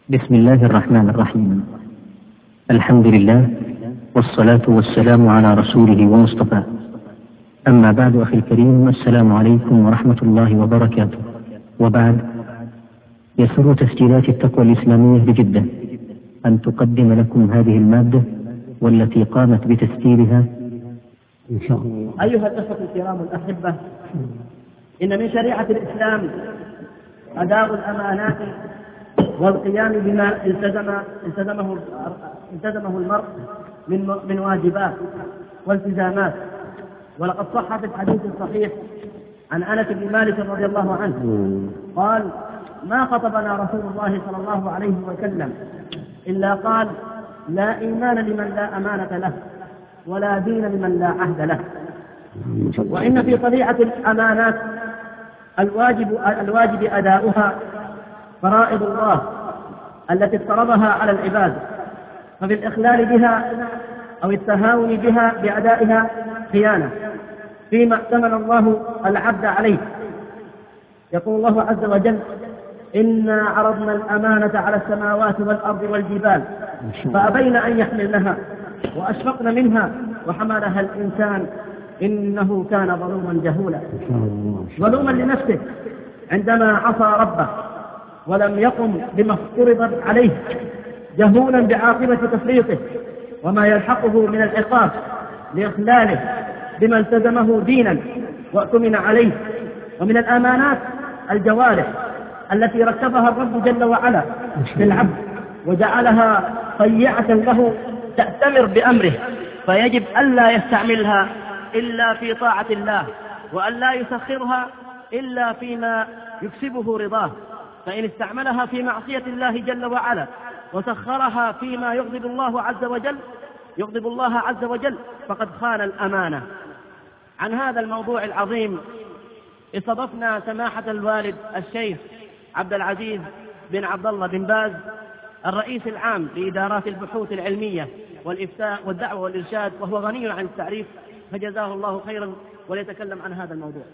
بسم الله الرحمن الرحيم. الحمد لله والصلاة والسلام على رسوله ومصطفاه. أما بعد، أخي الكريم، السلام عليكم ورحمة الله وبركاته. وبعد، يسر تسجيلات التقوى الإسلامية بجدة أن تقدم لكم هذه المادة والتي قامت بتسجيلها إن شاء الله. أيها الأخوة الكرام الأحبة، إن من شريعة الإسلام أداء الأمانات والقيام بما التزمه المرء من واجبات والتزامات. ولقد صح في الحديث الصحيح عن أنس بن مالك رضي الله عنه قال: ما خطبنا رسول الله صلى الله عليه وسلم إلا قال: لا إيمان لمن لا أمانة له، ولا دين لمن لا عهد له. وإن في طبيعة الأمانات الواجب أداؤها فرائض الله التي افترضها على العباد، ففي الإخلال بها أو التهاون بها بأدائها خيانة فيما ائتمن الله العبد عليه. يقول الله عز وجل: إنا عرضنا الأمانة على السماوات والأرض والجبال فأبين أن يحملنها وأشفقن منها وحملها الإنسان إنه كان ظلوما جهولا. ظلوما لنفسه عندما عصى ربه ولم يقم بما افترض عليه، جهولا بعاقبة تفريطه وما يلحقه من العقاب لإخلاله بما التزمه دينا واؤتمن عليه. ومن الأمانات الجوارح التي ركبها الرب جل وعلا في العبد وجعلها طيعة له تأتمر بأمره، فيجب ألا يستعملها إلا في طاعة الله، وألا يسخرها إلا فيما يكسبه رضاه. فإن استعملها في معصية الله جل وعلا وسخرها فيما يغضب الله عز وجل فقد خان الأمانة. عن هذا الموضوع العظيم استضفنا سماحة الوالد الشيخ عبد العزيز بن عبد الله بن باز، الرئيس العام لإدارات البحوث العلمية والإفتاء والدعوة والإرشاد، وهو غني عن التعريف، فجزاه الله خيرا وليتكلم عن هذا الموضوع.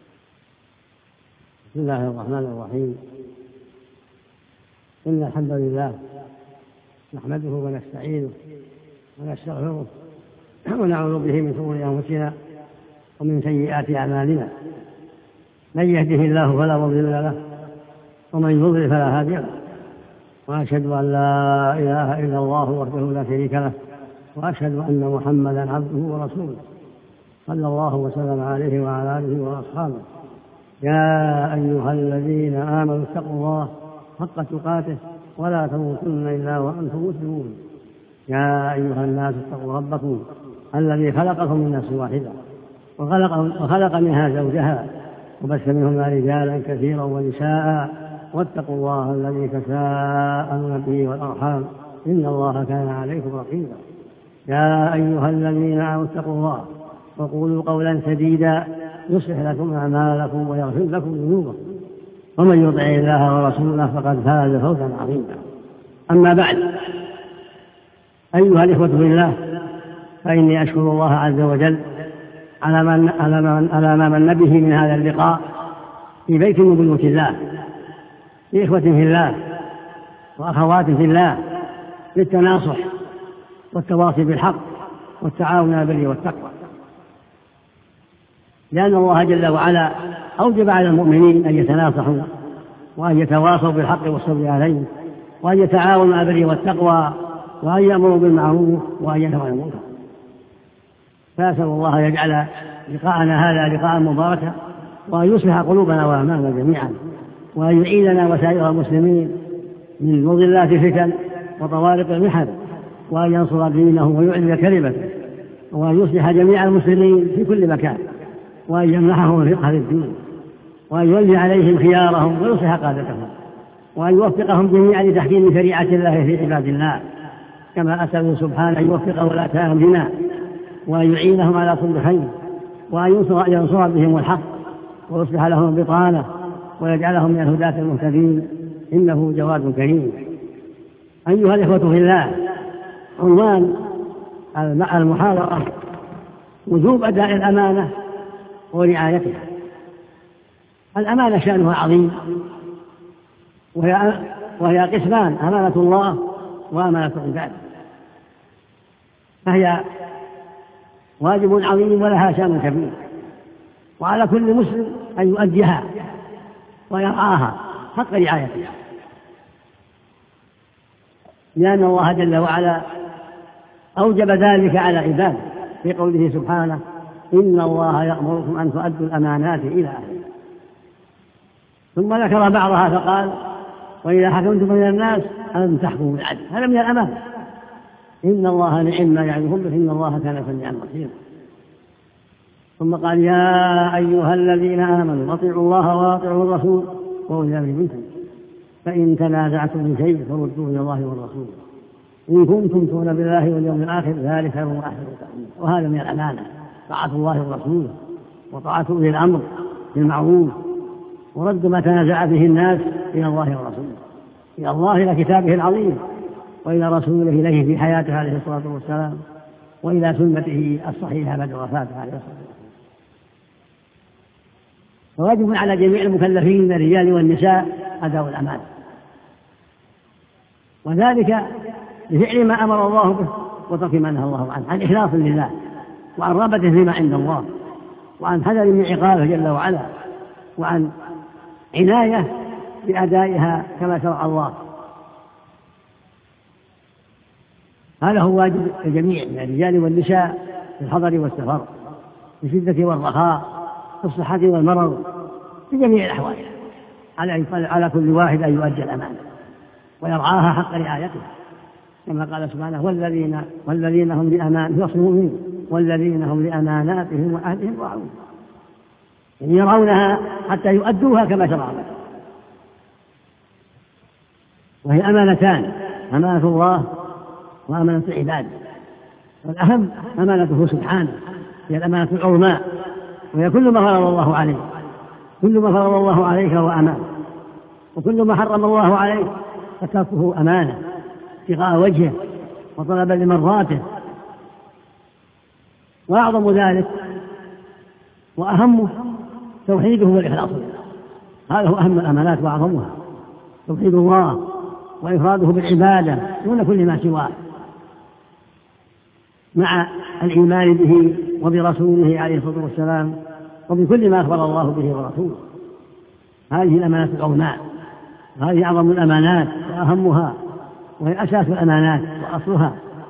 بسم الله الرحمن الرحيم. إن الحمد لله نحمده ونستعينه ونستغفره ونعوذ به من شرور أنفسنا ومن سيئات أعمالنا. من يهده الله فلا مضل له ومن يضلل فلا هادي له، وأشهد أن لا إله إلا الله وحده لا شريك له، وأشهد أن محمدا عبده ورسوله صلى الله وسلم عليه وعلى آله وأصحابه. يا أيها الذين آمنوا اتقوا الله حق تقاته ولا تموتن إلا وأنتم مسلمون. يا أيها الناس اتقوا ربكم الذي خلقكم من نفس واحدة وخلق منها زوجها وبث منهما رجالا كثيرا ونساء، واتقوا الله الذي تساءلون به والأرحام إن الله كان عليكم رقيبا. يا أيها الذين آمنوا اتقوا الله وقولوا قولا سديدا يصلح لكم أعمالكم ويغفر لكم ذنوبكم، ومن يطع الله ورسوله فقد فاز فوزا عظيما. أما بعد، أيها الإخوة بالله، فإني أشكر الله عز وجل على ما من به من هذا اللقاء في بيت من بيوت الله، لإخوة في الله وأخوات في الله، للتناصح والتواصي بالحق والتعاون على البر والتقوى، لأن الله جل وعلا أوجب على المؤمنين أن يتناصحوا وأن يتواصوا بالحق والصبر عليه، وأن يتعاونوا على البر والتقوى، وأن يأمروا بالمعروف وأن ينهوا عن المنكر. فأسأل الله أن يجعل لقاءنا هذا لقاء مباركا، وأن يصلح قلوبنا وأعمالنا جميعا، وأن يعيننا وسائر المسلمين من مضلات الفتن وطوارق المحن، وأن ينصر دينه ويعلي كلمته، وأن يصلح جميع المسلمين في كل مكان، وأن يمنحهم الفقه للدين، وأن يولي عليهم خيارهم ويصلح قادتهم، وأن يوفقهم جميعا لتحكيم شريعة الله في عباد الله، كما أسأل سبحانه أن يوفق ولاة أمرنا وأن يعينهم على كل خير، وأن ينصر بهم الحق ويصلح لهم البطانة ويجعلهم من الهداة المهتدين، إنه جواد كريم. أيها الإخوة في الله، عنوان المحاضرة وجوب أداء الأمانة ورعايتها. الأمانة شأنها عظيم، وهي وهي قسمان: أمانة الله وأمانة العباد، فهي واجب عظيم ولها شأن كبير، وعلى كل مسلم أن يؤديها ويرعاها حق رعايتها، لأن الله جل وعلا أوجب ذلك على عباده في قوله سبحانه: إن الله يأمركم أن تؤدوا الأمانات إلى أهلها. ثم ذكر بعضها فقال: وإذا حكمتم بين الناس أن تحكموا بالعدل. هذا من الأمانة. إن الله نعم ما يعظكم به إن الله كان سميعا بصيرا. ثم قال: يا أيها الذين آمنوا أطيعوا الله وأطيعوا الرسول وأولي الأمر منكم فإن تنازعتم في شيء فردوه إلى الله والرسول إن كنتم تؤمنون بالله واليوم الآخر ذلك خير وأحسن تأويلا. وهذا من الأمانة: طاعة الله ورسوله وطاعة أولي الأمر بالمعروف، ورد ما تنازع به الناس إلى الله ورسوله، إلى الله إلى كتابه العظيم، وإلى رسوله إليه في حياته عليه الصلاة والسلام، وإلى سنته الصحيحة بعد وفاته عليه الصلاة والسلام. فواجب على جميع المكلفين من الرجال والنساء أداء الأمانة، وذلك بفعل ما أمر الله به وترك ما نهى الله عنه، عن إخلاص لله وعن رغبة فيما عند الله وعن حذر من عقابه جل وعلا وعن عناية بأدائها كما شرع الله. هذا هو واجب الجميع من الرجال والنساء في الحضر والسفر، في الشدة والرخاء، في الصحة والمرض، في جميع الأحوال. على كل واحد أن يؤدي الأمانة ويرعاها حق رعايتها، كما قال سبحانه: والذين هم لأماناتهم والذين هم لأماناتهم وعهدهم راعون، يعني يرعونها حتى يؤدوها كما شرع الله. وهي أمانتان: أمانة الله وأمانة العباد، والأهم أمانته سبحانه، هي الأمانة العظمى، وهي كل ما فرض الله عليه، كل ما فرض الله عليك هو أمانة، وكل ما حرم الله عليك فتركه أمانة ابتغاء وجهه وطلبا لمرضاته. وأعظم ذلك وأهمه توحيده والإخلاص له، هذا هو أهم الأمانات وأعظمها، توحيد الله وإفراده بالعبادة دون كل ما سواه، مع الإيمان به وبرسوله عليه الصلاة والسلام وبكل ما أخبر الله به ورسوله. هذه الأمانات العظمى، هذه أعظم الأمانات وأهمها، وهي أساس الأمانات وأصلها.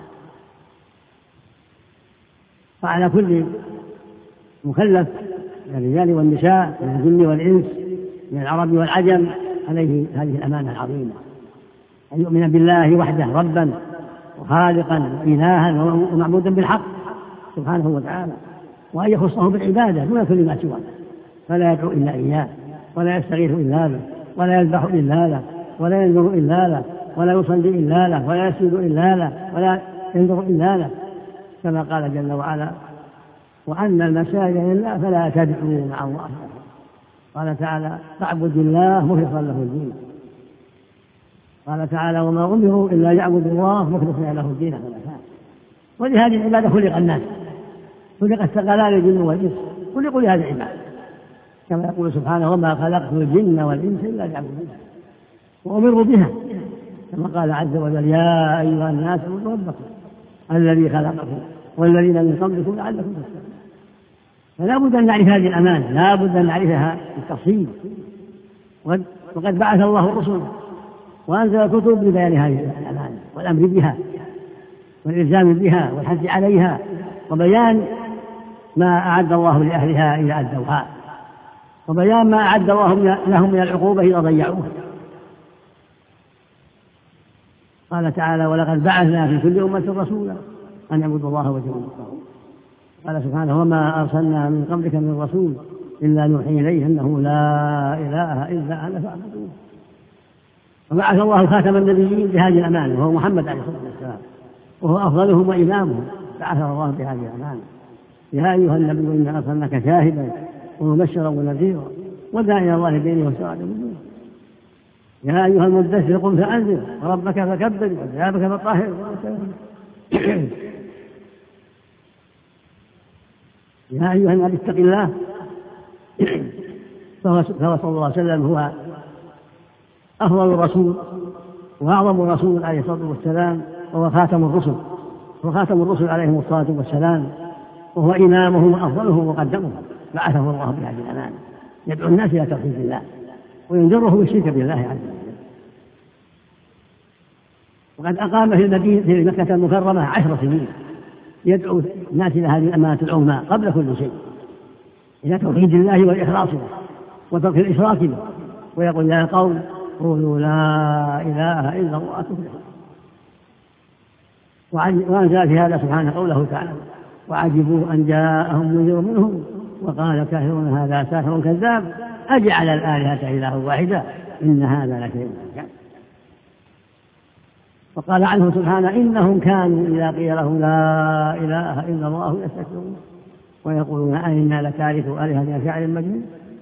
فعلى كل مكلف من الرجال والنساء من الجن والإنس من العرب والعجم عليه هذه الأمانة العظيمة: أن يؤمن بالله وحده ربا وخالقا وإلها ومعبودا بالحق سبحانه وتعالى، وأن يخصه بالعبادة دون كل ما سواه، فلا يدعو إلا إياه، ولا يستغيث إلا به، ولا يذبح إلا له، ولا ينذر إلا له، ولا يصلي إلا له، ولا يسجد إلا له، ولا ينذر إلا له، كما قال جل وعلا: وأن المساجد لله فلا تدعوا مع الله. قال تعالى: فاعبد الله مخلصا له الدين. قال تعالى: وما أمروا إلا يعبدوا الله مخلصين له الدين حنفاء. ولهذه العبادة خلق الناس، خلق الثقلان الجن والإنس، خلقوا لهذه العبادة، كما يقول سبحانه: وما خلقت الجن والإنس إلا ليعبدون، وأمروا بها، كما قال عز وجل: يا أيها الناس اعبدوا ربكم الذي خلقكم والذين من قبلكم لعلكم تتقون. فلا بد أن نعرف هذه الأمانة، لا بد أن نعرفها بالتفصيل. وقد بعث الله الرسل وأنزل الكتب لبيان هذه الأمانة والأمر بها والإلزام بها والحث عليها، وبيان ما أعد الله لأهلها إذا أدوها، وبيان ما أعد الله لهم من العقوبة إذا ضيعوها. قال تعالى: ولقد بعثنا في كل أمة رسولا أن يعبدوا الله واجتنبوا الطاغوت. قال سبحانه: وما أرسلنا من قبلك من رسول إلا نوحي إليه أنه لا إله إلا أنا فاعبدوه. وبعث الله خاتم النبيين بهذه الأمانة وهو محمد عليه الصلاة والسلام، وهو أفضلهم وإمامهم، بعثه الله بهذه الأمانة: يا أيها النبي إنا أرسلناك شاهدا ومبشرا ونذيرا وداعيا إلى الله بإذنه وسراجا منيرا. يا أيها المدثر قم فأنذر وربك فكبر وثيابك فطهر. يا أيها النبي اتق الله. فهو صلى الله عليه وسلم هو أفضل رسول وأعظم رسول عليه الصلاة والسلام وهو خاتم الرسل، وخاتم الرسل عليهم الصلاة والسلام، وهو إمامهم وأفضلهم وقدمهم، بعثه الله بهذه الأمانة يدعو الناس إلى توحيد الله وينذرهم بالشرك بالله عز وجل. وقد أقام في مكة المكرمة 10 سنين يدعو الناس إلى هذه الأمانة العظمى قبل كل شيء، إلى توحيد الله والإخلاص له وترك الإشراك به، ويقول يا قوم قولوا لا إله إلا الله تفلحون. وأنزل في هذا سبحانه قوله تعالى وعجبوا أن جاءهم منذر منهم وقال كافرون هذا ساحر كذاب أجعل الآلهة إله واحدا إن هذا لشيء عجاب. وقال عنه سبحانه إنهم كانوا إذا قيل لهم لا إله إلا الله يستكبرون ويقولون أئنا لتاركوا آلهتنا شاعر مجنون.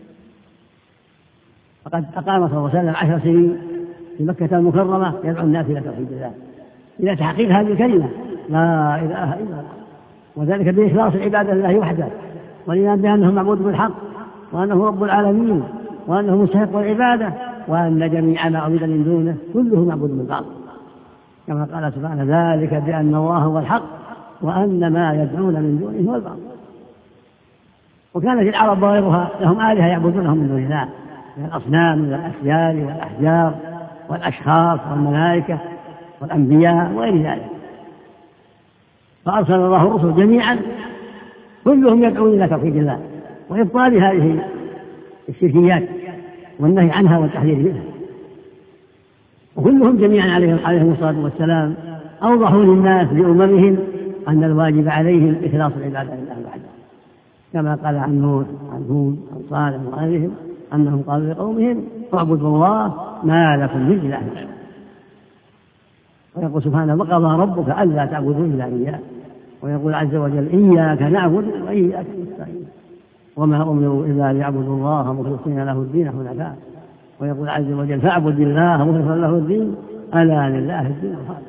فقد أقام صلى الله عليه وسلم 10 سنين في مكة المكرمة يدعو الناس إلى توحيد الله، إلى تحقيق هذه الكلمة لا إله إلا الله، وذلك بإخلاص العبادة لله وحده، ولينام بأنه معبود بالحق وأنه رب العالمين وأنه مستحق العبادة وأن جميع ما عبد من دونه كله معبود بالباطل، كما قال سبحانه ذلك بأن الله هو الحق وأن ما يدعون من دونه هو الباطل. وكانت العرب وغيرها لهم آلهة يعبدونهم من دون الله من الأصنام والأشجار والأحجار والأشخاص والملائكة والأنبياء وغير ذلك، فأرسل الله الرسل جميعا كلهم يدعون إلى توحيد الله وإبطال هذه الشركيات والنهي عنها والتحذير منها، وكلهم جميعا عليهم الصلاة والسلام أوضحوا للناس بأممهم أن الواجب عليهم إخلاص العبادة لله وحده، كما قال عن نوح عن هود عن صالح وغيرهم أنهم قالوا لقومهم اعبدوا الله ما لكم من إله غيره. ويقول سبحانه وقضى ربك ألا تعبدوا إلا إياه، ويقول عز وجل إياك نعبد وإياك نستعين وما أمروا إلا ليعبدوا الله مخلصين له الدين حنفاء، ويقول عز وجل فاعبد الله مخلصا له الدين ألا لله الدين الخالص.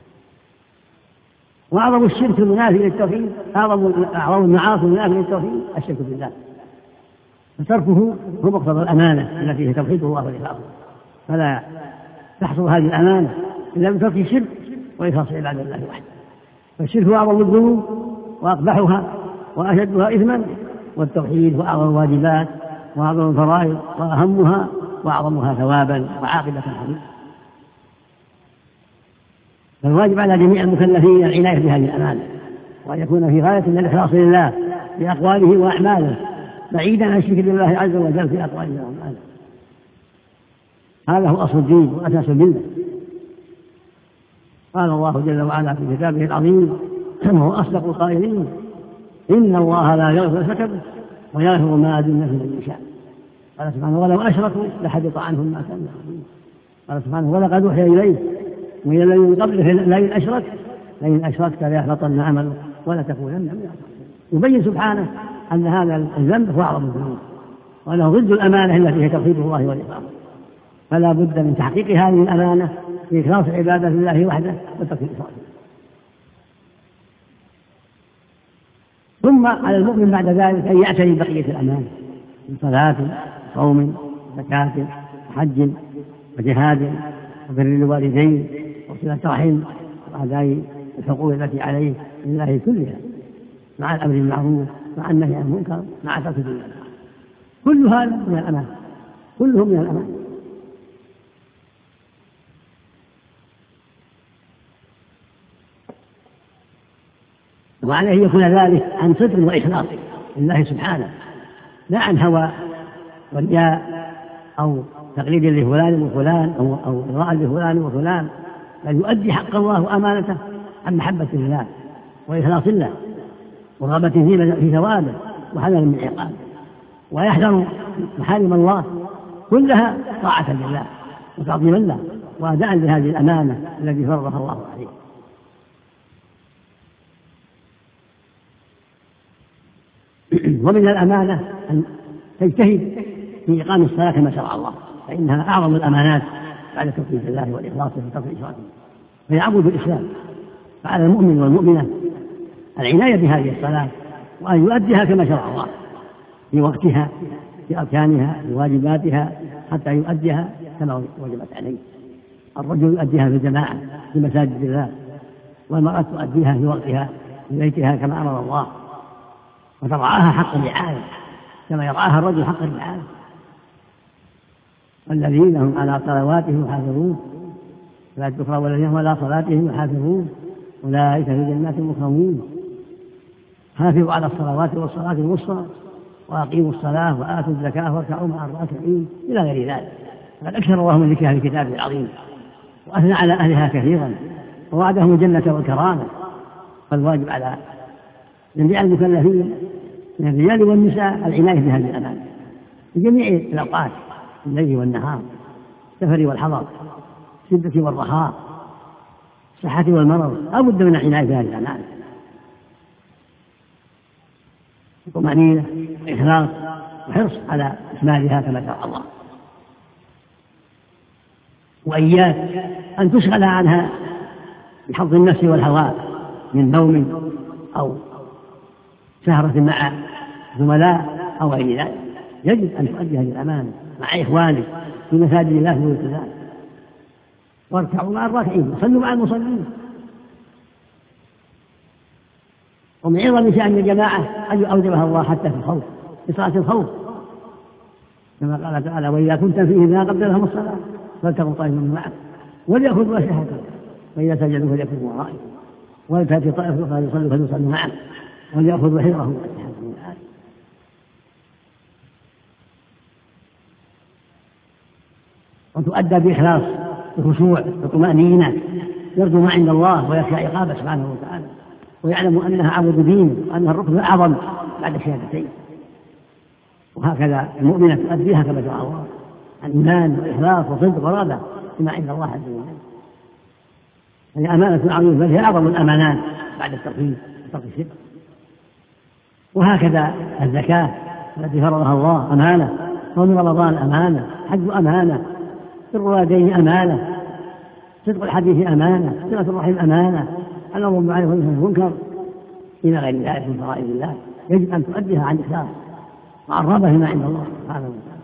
وأعظم الشرك المنافي للتوحيد أعظم المعاصي المنافي للتوحيد الشرك بالله، فتركه هو مقتضى الأمانة التي هي توحيد الله والإخلاص، فلا تحصل هذه الأمانة إلا بترك الشرك وإخلاص عبادة الله وحده. فالشرك هو أعظم الذنوب وأقبحها وأشدها إثما، والتوحيد هو أعظم الواجبات وأعظم الفرائض وأهمها وأعظمها ثوابا وعاقبة حميدة. فالواجب على جميع المكلفين العناية بهذه الأمانة، وأن يكون في غاية من الإخلاص لله في أقواله وأعماله بعيدا عن الشرك بالله عز وجل في أقواله وأعماله. هذا هو أصل الدين وأساس الملة. قال الله جل وعلا في كتابه العظيم وهو أصدق القائلين إن الله لا يغفر الشرك ويغفر ما دون ذلك لمن يشاء. قال سبحانه ولو أشركوا لحبط عنهم ما كانوا يعملون. قال سبحانه ولقد أوحي إليك وإلى الذين من قبلك لئن أشركت ليحبطن عملك ولتكونن من الخاسرين. يبين سبحانه أن هذا الذنب هو أعظم الذنوب وأنه ضد الأمانة التي هي توحيد الله والإخلاص، فلا بد من تحقيق هذه الأمانة في إخلاص عبادة الله وحده وترك الإشراك. ثم على المؤمن بعد ذلك أن يعتني بقية الأمانة من صلاة صوم زكاة وحج وجهاد وبر الوالدين وصلة رحم وأداء الحقوق التي عليه لله كلها مع الأمر بالمعروف مع النهي عن المنكر مع ترك الدنيا. كل هذا من الأمانة، كله من الأمانة. وعليه يكون ذلك عن صدق وإخلاص لله سبحانه، لا عن هوى ورياء أو تقليد لفلان وفلان أو إرضاء لفلان وفلان، بل يؤدي حق الله وأمانته عن محبة الله وإخلاص الله ورغبة في ثوابه وحذر من عقابه، ويحذر محارم الله كلها طاعة لله وتعظيما له وأداء لهذه الأمانة التي فرضها الله عليه. ومن الأمانة أن تجتهد في إقام الصلاة كما شرع الله، فإنها أعظم الأمانات بعد توحيد الله والإخلاص وترك الإشراك، فهي عمود الإسلام. فعلى المؤمن والمؤمنة العناية بهذه الصلاة وأن يؤديها كما شرع الله في وقتها في أركانها في واجباتها حتى يؤديها كما وجبت عليه. الرجل يؤديها في الجماعة في مساجد الله، والمرأة تؤديها في وقتها في بيتها كما أمر الله، وترعاها حق الرعاية كما يرعاها الرجل حق الرعاية. والذين هم على صلواتهم يحافظون فلا تكفر والذين هم على صلاتهم يحافظون أولئك في جنات مكرمون. حافظوا على الصلوات والصلاة الوسطى وأقيموا الصلاة وآتوا الزكاة واركعوا مع الراكعين إلى غير ذلك. فقد أكثر الله من ذكرها في كتابه العظيم وأثنى على أهلها كثيرا ووعدهم الجنة والكرامة. فالواجب على جميع المكلفين من الرجال والنساء العناية بهذه الأمانة في جميع الأوقات، الليل والنهار، السفر والحضر، الشدة والرخاء، الصحة والمرض، لا بد من العناية بهذه الأمانة. طمأنينة وإخلاص وحرص على إكمالها كما شرع الله. وإياك أن تشغل عنها بحظ النفس والهوى من نوم أو سهرة مع زملاء أو غير ذلك. يجب أن تؤدي هذه الأمانة مع إخوانك في مساجد الله في الالتزام، واركعوا مع الراكعين وصلوا مع المصلين. ومن عظم شأن الجماعة أن أوجبها الله حتى في الخوف، في صلاة الخوف كما قال تعالى: وإذا كنت فيهم لا قبل لهم الصلاة فلتقم طائفة معك وليأخذوا أسلحتهم فإذا سجدوا فليكونوا ورائهم ولتأتي طائفة أخرى فليصلوا معك وليأخذوا حذرهم وأسلحتهم. وتؤدى بإخلاص بخشوع وطمأنينة، يرجو ما عند الله ويخشى عقابه سبحانه وتعالى، ويعلم أنها عمود دين وأنها الركن الأعظم بعد الشهادتين. وهكذا المؤمنة تؤديها كما شرع الله عن إيمان وإخلاص وصدق ورغبة بما عند الله عز وجل. هذه أمانة عظيمة، بل هي أعظم الأمانات بعد التوحيد وترك الشرك. وهكذا الزكاة التي فرضها الله أمانة، صوم رمضان أمانة، حج أمانة، بر الوالدين أمانة، صدق الحديث أمانة، صلة الرحم أمانة، الأمر بالمعروف والنهي عن المنكر إلى غير ذلك من فرائض الله. يجب أن تؤديها عن إخلاص مع الرغبة فيما عند الله سبحانه وتعالى.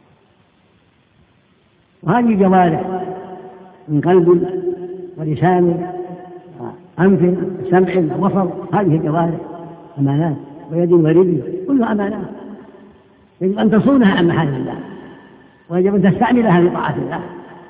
وهذه جوارح من قلب ولسان وأنف وسمع وبصر، هذه الجوارح أمانات، ويد ورجل كلها أمانات، يجب أن تصونها عن محارم الله، ويجب أن تستعملها في طاعة الله.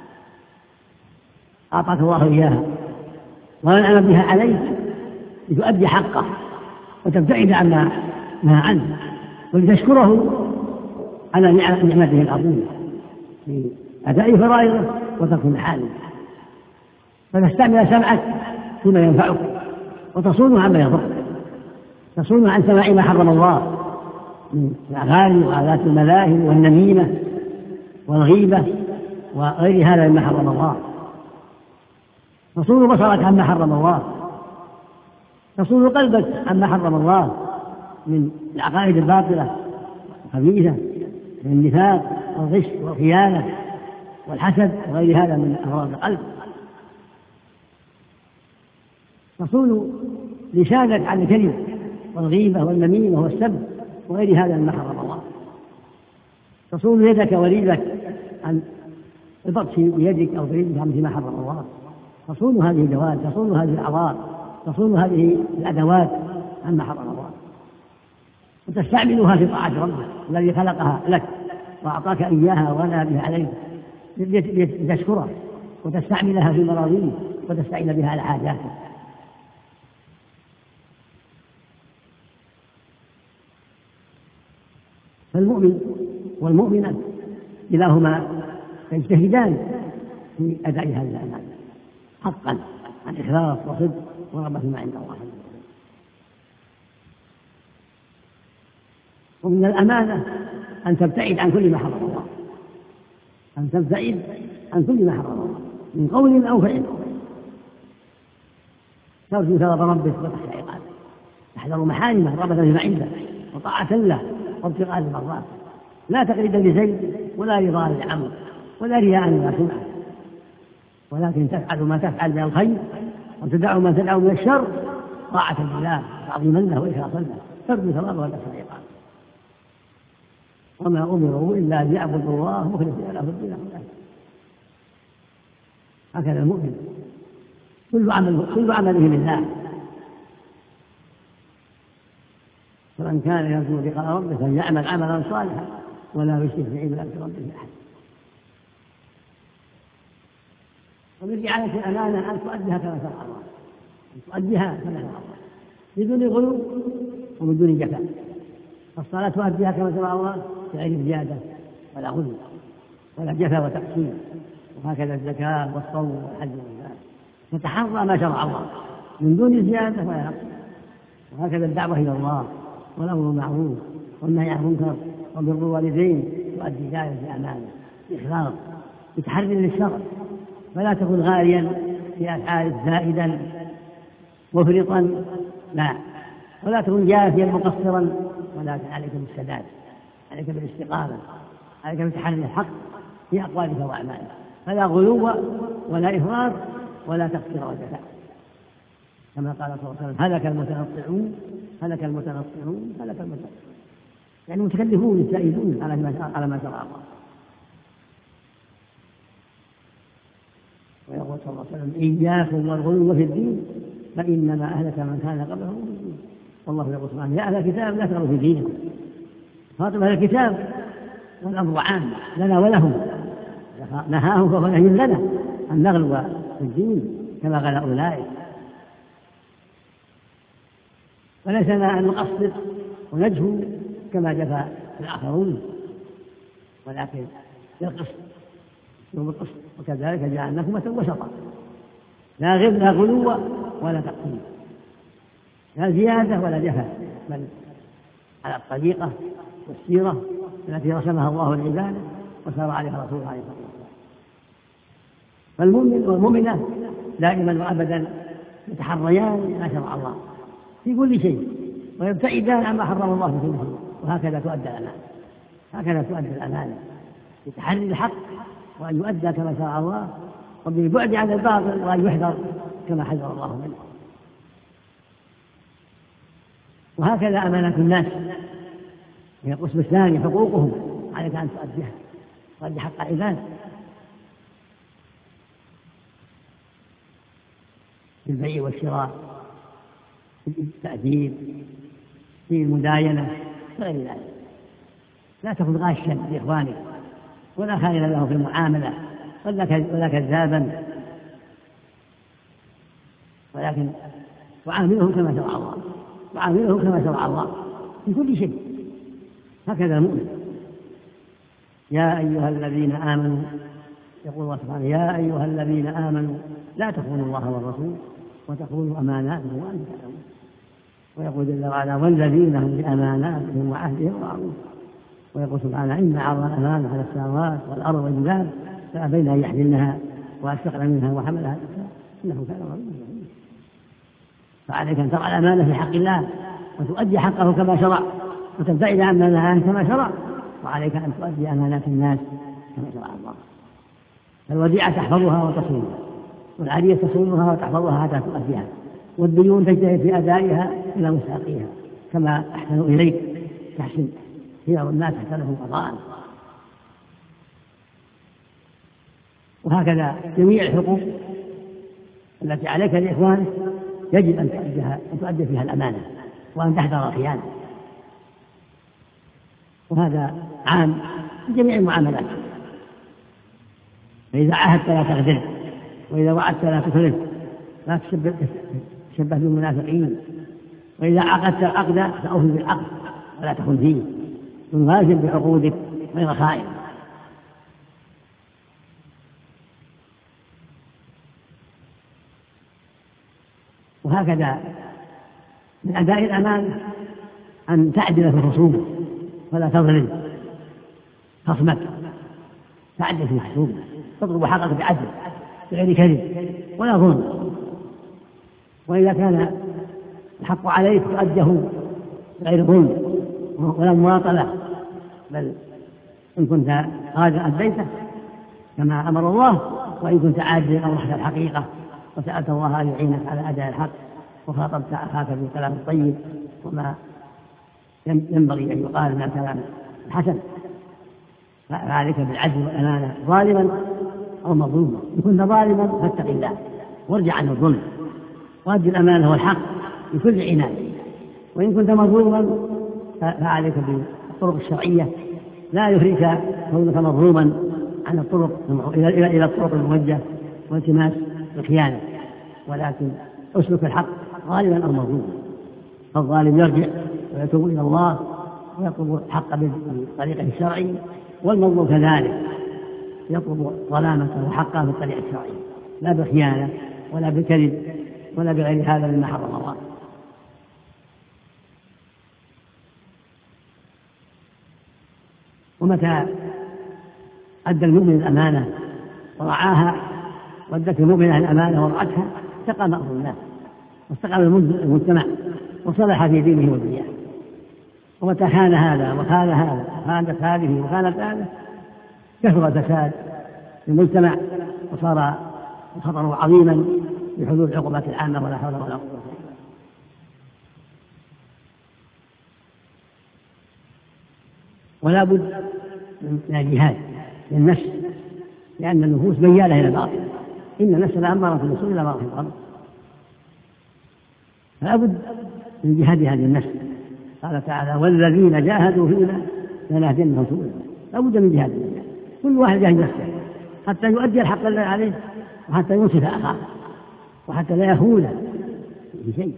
أعطاك الله إياها وأنعم بها عليك لتؤدي حقه وتبتعد عما نهى عنه، ولتشكره على نعمته العظيمة في أداء فرائضه وترك محارمه. فتستعمل سمعك فيما ينفعك وتصونه عما يضرك، تصونه عن سماع ما حرم الله من الأغاني وآلات الملاهي والنميمة والغيبة وغير هذا مما حرم الله. تصون بصرك عما حرم الله، تصون قلبك عما حرم الله من العقائد الباطلة الخبيثة من النفاق والغش والخيانة والحسد وغير هذا من أمراض القلب. تصون لسانك عن الكذب والغيبة والنميمة والسب وغير هذا مما حرم الله. تصون يدك ورجلك عن البطش بيدك أو برجلك عن ما حرم الله. تصون هذه الجوارح، تصون هذه الأعضاء، تصون هذه الأدوات عما حرم الله، وتستعملها في طاعة ربك الذي خلقها لك وأعطاك إياها وأنعم بها عليك لتشكره وتستعملها في مراضيه وتستعين بها على حاجاتك. فالمؤمن والمؤمنة كلاهما يجتهدان في أداء هذه الأمانة حقا عن إخلاص وصدق ورغبة ما عند الله. ومن الأمانة أن تبتعد عن كل ما حرم الله، أن تبتعد عن كل ما حرم الله من قول أو فعل، ترجو ثواب ربك وتخشى عقابه، تحذر محارمه رغبة فيما عنده وطاعة له وابتغاء المرضات، لا تقليدا لزيد ولا رضا لعمرو ولا رياء ولا سمعة، ولكن تفعل ما تفعل من الخير وتدع ما تدع من الشر طاعة لله تعظيما له وإخلاصا له، ترجو ثوابه وتخشى عقابه. وما أمروا إلا ليعبدوا الله مخلصين له الدين حنفاء. هكذا المؤمن كل عمله لله، فمن كان يرجو لقاء ربه فليعمل عملا صالحا ولا يشرك بعبادة ربه أحد. ومن رعاية الأمانة أن تؤديها كما شرع الله، أن تؤديها كما شرع الله بدون غلو وبدون جفاء. فالصلاة تؤديها كما شرع الله بغير زيادة ولا غلو ولا جفاء وتقصير، وهكذا الزكاة والصوم والحج والزكاة تتحرى ما شرع الله من دون زيادة ولا نقص. وهكذا الدعوة إلى الله والأمر بالمعروف والنهي عن المنكر وبر الوالدين تؤدي ذلك بأمانة بإخلاص بتحري للشرع، فلا تكن غاليا في أفعال زائدا مفرطا، لا، ولا تكن جافيا مقصرا، ولكن عليك بالسداد، عليك بالاستقامة، عليك بتحري الحق في أقوالك وأعمالك، فلا غلو ولا إفراط ولا تقصير وجفاء، كما قال صلى الله عليه وسلم: هلك المتنطعون هلك المتنطعون هلك المتنطعون، يعني متكلفون السائلون على ما شرع الله. ويقول صلى الله عليه وسلم: إياكم والغلو في الدين فإنما أهلك من كان قبلهم في الدين. والله يقول سبحانه: يا أهل الكتاب لا تغلوا في دينكم. خاطب أهل الكتاب والأمر عام لنا ولهم، نهاهم فهو نهي لنا أن نغلو في الدين كما غلا أولئك، وليس لنا أن نقصر ونجهو كما جفى الآخرون، ولكن بالقسط بالقسط، وكذلك جعلناكم أمة وسطا، لا غلو ولا تقصير، لا زيادة ولا جفاء، بل على الطريقة والسيرة التي رسمها الله لعباده وسار عليها رسوله عليه الصلاة والسلام. فالمؤمن والمؤمنة دائما وأبدا يتحريان ما شرع الله في كل شيء ويبتعدان عما حرم الله في كل شيء، وهكذا تؤدى الأمانة، هكذا تؤدى الأمانة بتحري الحق وأن يؤدى كما شرع الله، وبالبعد عن الباطل وأن يحذر كما حذر الله منه. وهكذا أمانة الناس هي القسم الثاني، حقوقهم عليك أن تؤديها، تؤدي حق العباد في البيع والشراء، في التأديب، في المداينة وغير ذلك. لا تكن غاشا لإخوانك ولا خائنا له في المعاملة ولا كذابا، ولكن تعاملهم كما شرع الله، تعاملهم كما شرع الله في كل شيء. هكذا المؤمن. يا أيها الذين آمنوا، يقول الله سبحانه: يا أيها الذين آمنوا لا تخونوا الله والرسول وتخونوا أماناتكم وأنتم تعلمون. ويقول جل وعلا: والذين هم بأماناتهم وعهدهم راعون. ويقول سبحانه: إن عرض الأمانة على السماوات والأرض والجبال فأبين أن يحملنها وأشفقن منها وحملها الإنسان إنه كان ظلوما جهولا. فعليك أن ترعى الأمانة في حق الله وتؤدي حقه كما شرع، وتبتعد عما نهى عنه كما شرع، وعليك أن تؤدي أمانات الناس كما شرع الله. فالوديعة تحفظها وتصونها، والعارية تصونها وتحفظها حتى تؤديها، والديون تجتهد في أدائها إلى مستحقيها كما أحسنوا إليك تحسن هي والناس أحسنهم قضاء. وهكذا جميع الحقوق التي عليك لإخوانك يجب أن تؤدي فيها الأمانة وأن تحذر الخيانة، وهذا عام في جميع المعاملات. فإذا عاهدت لا تغدر، وإذا وعدت لا تخلف، لا تشبه بالمنافقين، وإذا عقدت العقد فأوفي بالعقد ولا تخن فيه، كن غاشم بعقودك غير خائن. وهكذا من أداء الأمانة أن تعدل في الخصومة ولا تظلم خصمك، تعدل في الخصومة، تطلب حقك بعدل بغير كذب ولا ظلم. وإذا كان الحق عليك تؤديه بغير ظلم ولا مواطلة، بل إن كنت قادرا أديته كما أمر الله، وإن كنت عاجزا أوضحت الحقيقة وسألت الله أن يعينك على أداء الحق، وخاطبت أخاك بالكلام الطيب وما ينبغي أن يقال من الكلام الحسن، فعليك بالعدل والأمانة ظالما أو مظلوما. إن كنت ظالما فاتق الله وارجع عن الظلم وأدي الأمانة والحق بكل عناية. وإن كنت مظلوما فعليك بالطرق الشرعية، لا يهريك كونك مظلوما عن الطرق إلى الطرق الموجهة والتماس الخيانة، ولكن اسلك الحق ظالما أو مظلوما. فالظالم يرجع ويتوب إلى الله ويطلب الحق بالطريقة الشرعية، والمظلوم كذلك يطلب ظلامته وحقه بالطريقة الشرعية، لا بخيانة ولا بكذب ولا بغير هذا مما حرم الله. ومتى أدى المؤمن الأمانة ورعاها وأدت المؤمنة الأمانة ورعتها استقام أمر الناس واستقام المجتمع وصلح في دينه ودنياه. ومتى خان هذا وخان هذا وخانت هذه وخانت هذا كثر الفساد في المجتمع وصار الخطر عظيما بحدوث العقوبات العامة ولا حول ولا قوة. ولا بد من الجهاد للنفس، لأن النفوس ميالة إلى الباطل، إن النفس لأمارة بالسوء إلا ما رحم الله. فلا بد من جهاد هذه النفس. قال تعالى والذين جاهدوا فينا لنهدينهم سبلنا. لا بد من جهاد النفس، كل واحد جاهد نفسه حتى يؤدي الحق الذي عليه وحتى ينصف أخاه وحتى لا يخون في شيء.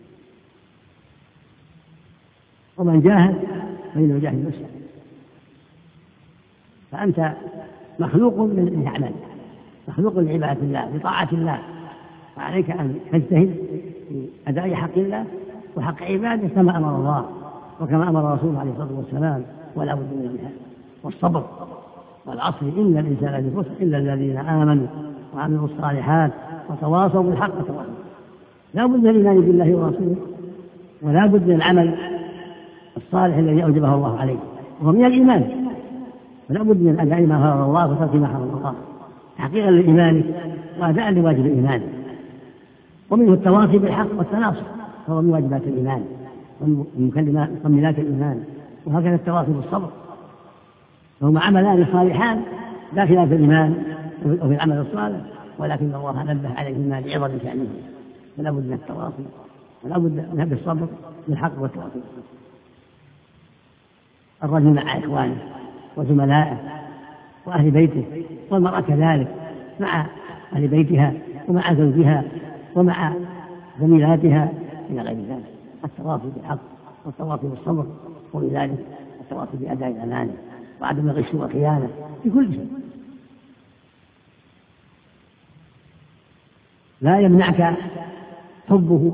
ومن جاهد فإنه يجاهد نفسه. فأنت مخلوق للعمل، مخلوق لعبادة الله لطاعة الله، وعليك أن تجتهد في أداء حق الله وحق عباده كما أمر الله وكما أمر رسوله عليه الصلاة والسلام. ولا بد من الجهاد والصبر. والعصر إن الإنسان لفي خسر إلا الذين آمنوا وعملوا الصالحات وتواصوا بالحق وتواصوا. لا بد من الإيمان بالله ورسوله، ولا بد من العمل الصالح الذي أوجبه الله عليه وهو من الإيمان. فلا بد من أداء ما فرض الله وترك ما حرم الله تحقيقا لإيمانك وأداء لواجب الإيمان. ومنه التواصي بالحق والتناصح فهو من واجبات الإيمان ومن مكملات الإيمان. وهكذا التواصي بالصبر وهما عملان صالحان لا خلاف في الإيمان وفي العمل الصالح، ولكن الله نبه عليهما لعظم شأنه. فلا بد من التواصي ولا بد من الصبر بالحق والتواصي. الرجل مع إخوانه وزملائه وأهل بيته، والمرأة كذلك مع أهل بيتها ومع زوجها ومع زميلاتها إلى غير ذلك. التواصي بالحق والتواصي بالصبر، ولذلك التواصي بأداء الأمانة وعدم الغش والخيانة في كل شيء. لا يمنعك حبه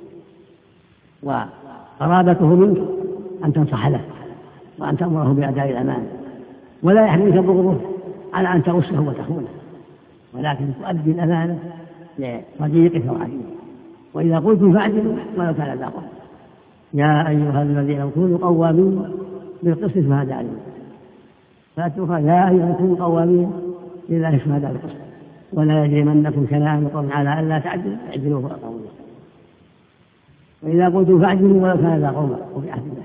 وقرابته منك أن تنصح له وأن تأمره بأداء الأمانة، ولا يحملك بغضه على أن تغشه وتخونه، ولكن تؤدي الأمانة لصديقك وعزيزك. وإذا قلتم فاعدلوا ولو كان ذا قربى. يا أيها الذين كونوا قوامين بالقسط شهداء عليكم. فأتوها يا أيها كونوا قوامين لله شهداء بالقسط ولا يجرمنكم شنآن قوم على ألا تعدلوا اعدلوا هو أقرب للتقوى. وإذا قلتم فاعدلوا ولو كان ذا قربى وبعهد الله.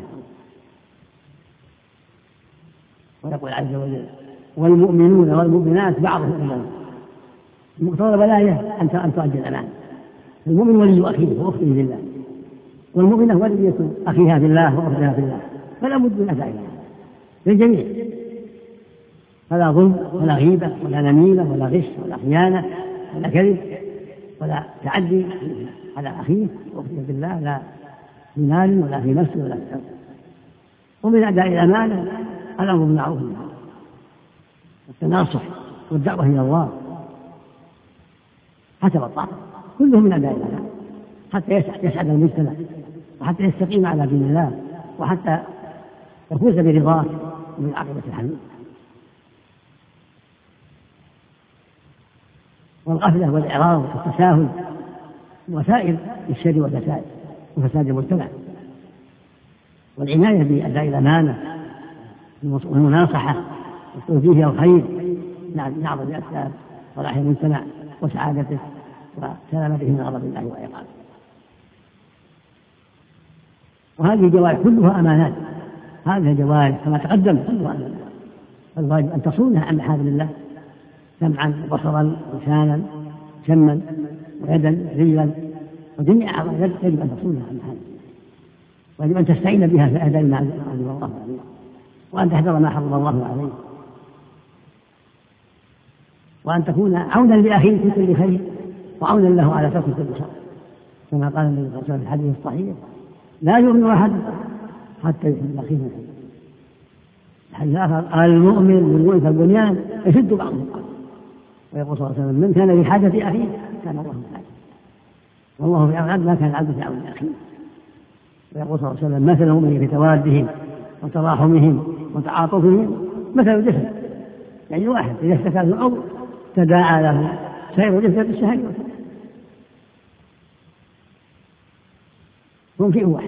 ويقول عز وجل والمؤمنون والمؤمنات بعضهم أولياء بعض. المقتضى الولاية أن تؤدي الأمانة. المؤمن ولي أخيه وأخته في الله، والمؤمنة ولية أخيها في الله وأختها في الله، فلا بد من أداء الأمانة للجميع. فلا ظلم ولا غيبة ولا نميمة ولا غش ولا خيانة ولا كذب ولا تعدي على أخيه وأخته في الله، لا في مال ولا في نفس ولا في أرض. ومن أداء الأمانة الأمر بالمعروف والتناصح والدعوة إلى الله حسب الطاقة، كله من أداء الأمانة حتى يسعد المجتمع وحتى يستقيم على دين الله وحتى يفوز برضاه وبالعاقبة الحميدة. والغفلة والإعراض والتساهل وسائل الشر والفساد وفساد المجتمع. والعناية بأداء الأمانة والمناصحة والتوجيه الخير من أعظم الأسباب صلاح المجتمع وسعادته وسلامته من غضب الله وعقابه. وهذه الجوارح كلها أمانات، هذه الجوارح كما تقدم كلها أمانات، فالواجب أن تصونها عن محارم الله، سمعا وبصرا ولسانا شما ويدا رجلا، وجميع أعضاء يجب أن تصونها عن هذا، ويجب أن تستعين بها في أداء ما أنزل الله عليه، وأن تحذر ما حرم الله عليه، وأن تكون عونا لأخيه في كل خير وعونا له على ترك كل شر، كما قال النبي صلى الله عليه وسلم في الحديث الصحيح: لا يؤمن أحد حتى يحب أخيه من خير. الحديث الآخر: قال المؤمن بالمؤمن كالبنيان يشد بعضهم بعضا. ويقول صلى الله عليه وسلم: من كان في حاجة أخيه كان الله في حاجة، والله في عون ما كان العبد في عون أخيه. ويقول صلى الله عليه وسلم: مثل المؤمنين في توادهم وتراحمهم وتعاطفهم مثل الجسد، يعني واحد إذا اشتكى في العضو تداعى له سائر الجسد بالسهر والحزن. هم شيء واحد،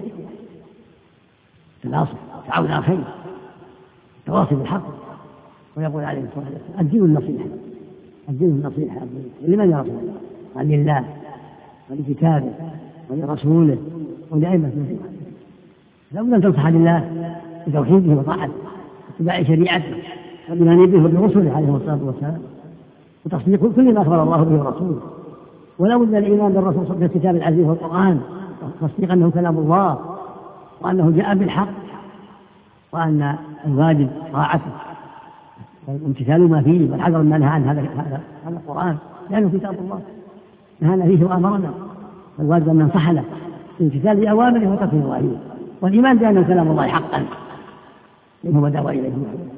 الأصل تعاون على الخير، التواصي بالحق. ويقول عليه الصلاة والسلام: الدين النصيحة، الدين النصيحة. لمن يا رسول الله؟ قال: لله ولكتابه ولرسوله ولأئمة المسلمين. لابد أن تنصح لله بتوحيده وطاعته واتباع شريعته والإيمان به وبرسله عليه الصلاة والسلام، وتصديق كل ما أخبر الله به ورسوله. ولا بد الإيمان بالرسول صدق الكتاب العزيز والقرآن، تصديق أنه كلام الله وأنه جاء بالحق، وأن الواجب طاعته وامتثال ما فيه والحذر ما نهى عنه هذا القرآن، لأنه كتاب الله نهانا فيه وأمرنا، فالواجب أن ننصح له بامتثال لأوامره وترك نواهيه، والإيمان بأنه كلام الله حقا لأنه بدأ إليه.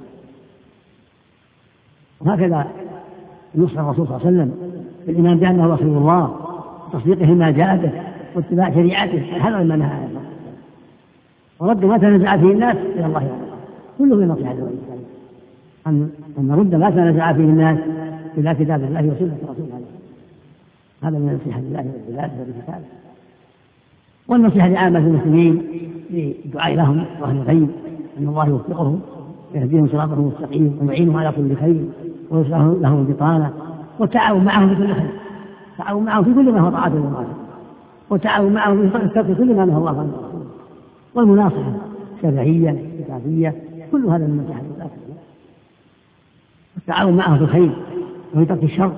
وهكذا نصح الرسول صلى الله عليه وسلم بالإيمان بأنه رسول الله وتصديقه ما جاء به واتباع شريعته والحذر ما نهى عنه، ورد ما تنازع فيه الناس إلى الله ورسوله، كله من نصيحة الوالدين، أن نرد ما تنازع فيه الناس إلى كتاب الله وسنة رسوله عليه. هذا من نصيحة الله والعباد والكتاب. والنصيحة لعامة المسلمين للدعاء لهم وأهل الغيب أن الله يوفقهم ويهديهم صراطا مستقيم ويعينهم على كل خير ويصلح لهم البطانة، والتعاون معهم في كل خير، التعاون معهم في كل ما هو طاعة لله، والتعاون معهم في ترك كل ما نهى الله عنه، والمناصحة شرعية كتابية، كل هذا من نصيحة الله. والتعاون معهم في الخير وفي ترك الشر.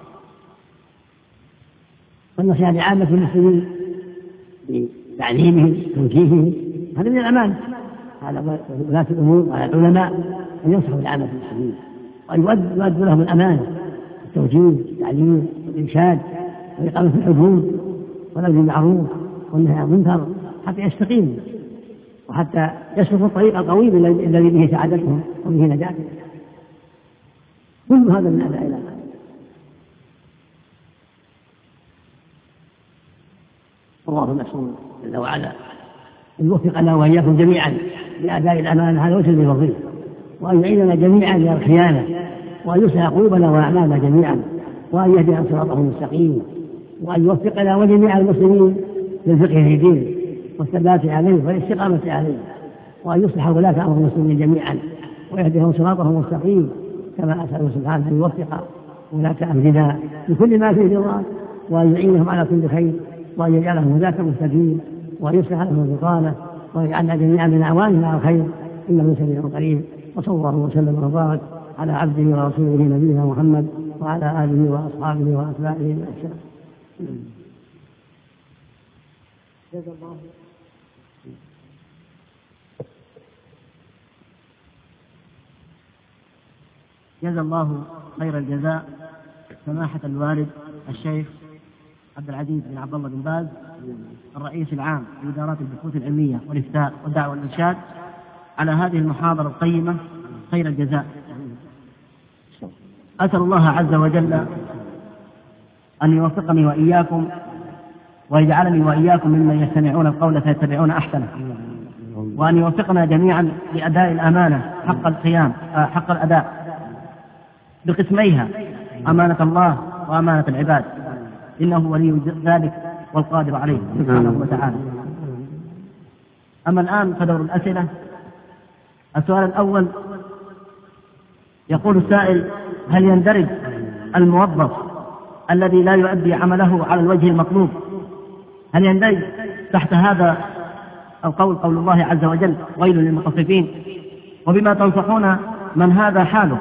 والنصيحة لعامة المسلمين بتعليمهم توجيههم، هذا من الأمان على ولاة الأمور وعلى العلماء أن ينصحوا لعامة المسلمين وأن يؤدوا لهم الأمانة، التوجيه والتعليم والإرشاد وإقامة الحدود والأمر بالمعروف والنهي عن المنكر حتى يستقيموا وحتى يسلكوا الطريق القويم الذي به سعادتهم وبه نجاتهم. كل هذا من أداء الأمانة. الله المسؤول جل وعلا أن يوفقنا وإياكم جميعا لأداء الأمانة على وجه الوظيفة، وأن يعيننا جميعا إلى الخيانة، وأن يصلح قلوبنا وأعمالنا جميعا، وأن يهدينا صراطه المستقيم، وأن يوفقنا وجميع المسلمين للفقه في دينه والثبات عليه والاستقامة عليه، وأن يصلح ولاة أمر المسلمين جميعا ويهديهم صراطه المستقيم، كما أسأل سبحانه أن يوفق ولاة أمرنا لكل ما فيه رضاه، وأن يعينهم على كل خير، وأن يجعلهم هداة مهتدين، وأن يصلح لهم البطانة، ويجعلنا جميعا من أعواننا على الخير، إنه سميع قريب. وصلى الله وسلم وبارك على عبده ورسوله نبينا محمد وعلى آله وأصحابه وأتباعه بإحسان. جزا الله خير الجزاء سماحة الوالد الشيخ عبد العزيز بن عبد الله بن باز الرئيس العام لإدارات البحوث العلمية والإفتاء والدعوة والإرشاد على هذه المحاضرة القيمة خير الجزاء. أسأل الله عز وجل أن يوفقني وإياكم ويجعلني وإياكم ممن يستمعون القول فيتبعون أحسنه، وأن يوفقنا جميعا لأداء الأمانة حق القيام حق الأداء بقسميها، أمانة الله وأمانة العباد، إنه ولي ذلك والقادر عليه سبحانه وتعالى. أما الآن فدور الأسئلة. السؤال الأول يقول السائل: هل يندرج الموظف الذي لا يؤدي عمله على الوجه المطلوب، هل يندرج تحت هذا القول قول الله عز وجل: ويل للمطففين؟ وبما تنصحون من هذا حاله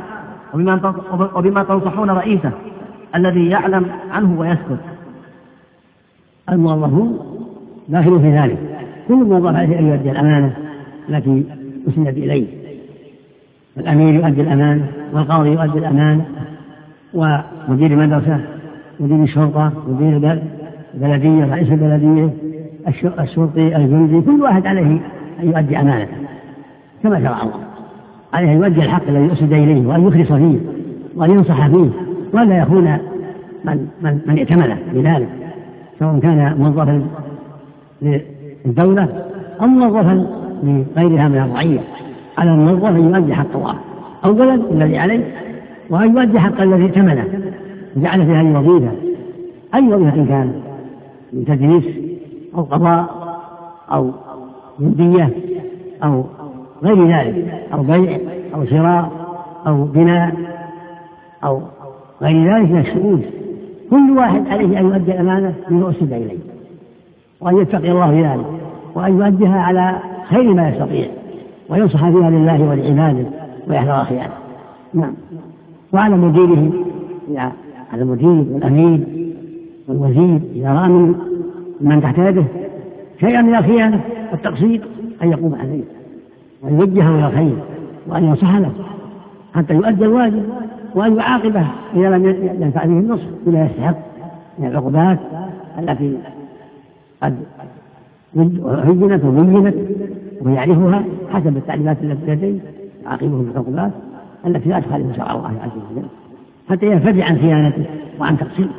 وبما تنصحون رئيسه الذي يعلم عنه ويسكت؟ الموظفون داخل في ذلك، كل موظف عليه أن يؤدي الأمانة التي أسندت إليه. الأمير يؤدي الأمانة، والقاضي يؤدي الأمانة، ومدير المدرسة، مدير الشرطة، مدير البلدية، رئيس البلدية، الشرطي، الجندي، كل واحد عليه أن يؤدي أمانته كما شرع الله. عليه أن يؤدي الحق الذي أسند إليه، وأن يخلص فيه، وأن ينصح فيه، ولا يكون من ائتمنه بذلك، سواء كان موظفا للدولة أو موظفا لغيرها من الرعية. على الموظف أن يؤدي حق الله أولا الذي عليه، وأن يؤدي حق الذي ائتمنه جعل في هذه الوظيفة، أي وظيفة كان، من تدريس أو قضاء أو جندية أو غير ذلك، أو بيع أو شراء أو بناء أو غير ذلك من الشؤون. كل واحد عليه أن يؤدي الأمانة بما أسند إليه، وأن يتقي الله في ذلك، وأن يؤديها على خير ما يستطيع، وينصح فيها لله ولعباده، ويحذر خيانته. نعم. وعلى مديره، على المدير والأمير والوزير إذا رأى من تحت يده شيئا من الخيانة والتقصير أن يقوم عليه، وأن يوجهه إلى الخير، وأن ينصح له حتى يؤدي الواجب، وأن يعاقبه إذا لم ينفع به النصح بما يستحق من العقوبات التي قد عينت وبينت ويعرفها حسب التعليمات التي لديه، يعاقبه بالعقوبات التي لا تخالف شرع الله عز وجل حتى ينفذ عن خيانته وعن تقصيره.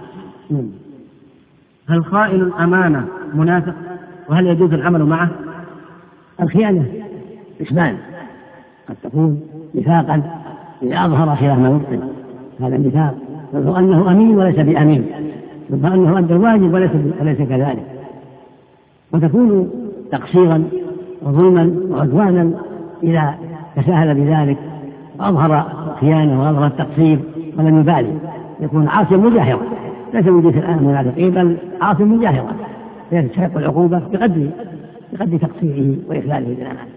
هل خائن الأمانة منافق؟ وهل يجوز العمل معه؟ الخيانة قسمان، قد تكون نفاقا إذا أظهر خلاف ما يبطن، هذا النفاق يظهر أنه أمين وليس بأمين، يظهر أنه أدى الواجب وليس كذلك، وتكون تقصيرا وظلما وعدوانا إذا تساهل بذلك وأظهر خيانة وأظهر التقصير ولم يبالي، يكون عاصيا مجاهرا، ليس من جنس الآن المنافقين، بل عاصيا مجاهرا يستحق العقوبة بقدر تقصيره وإخلاله للأمانة.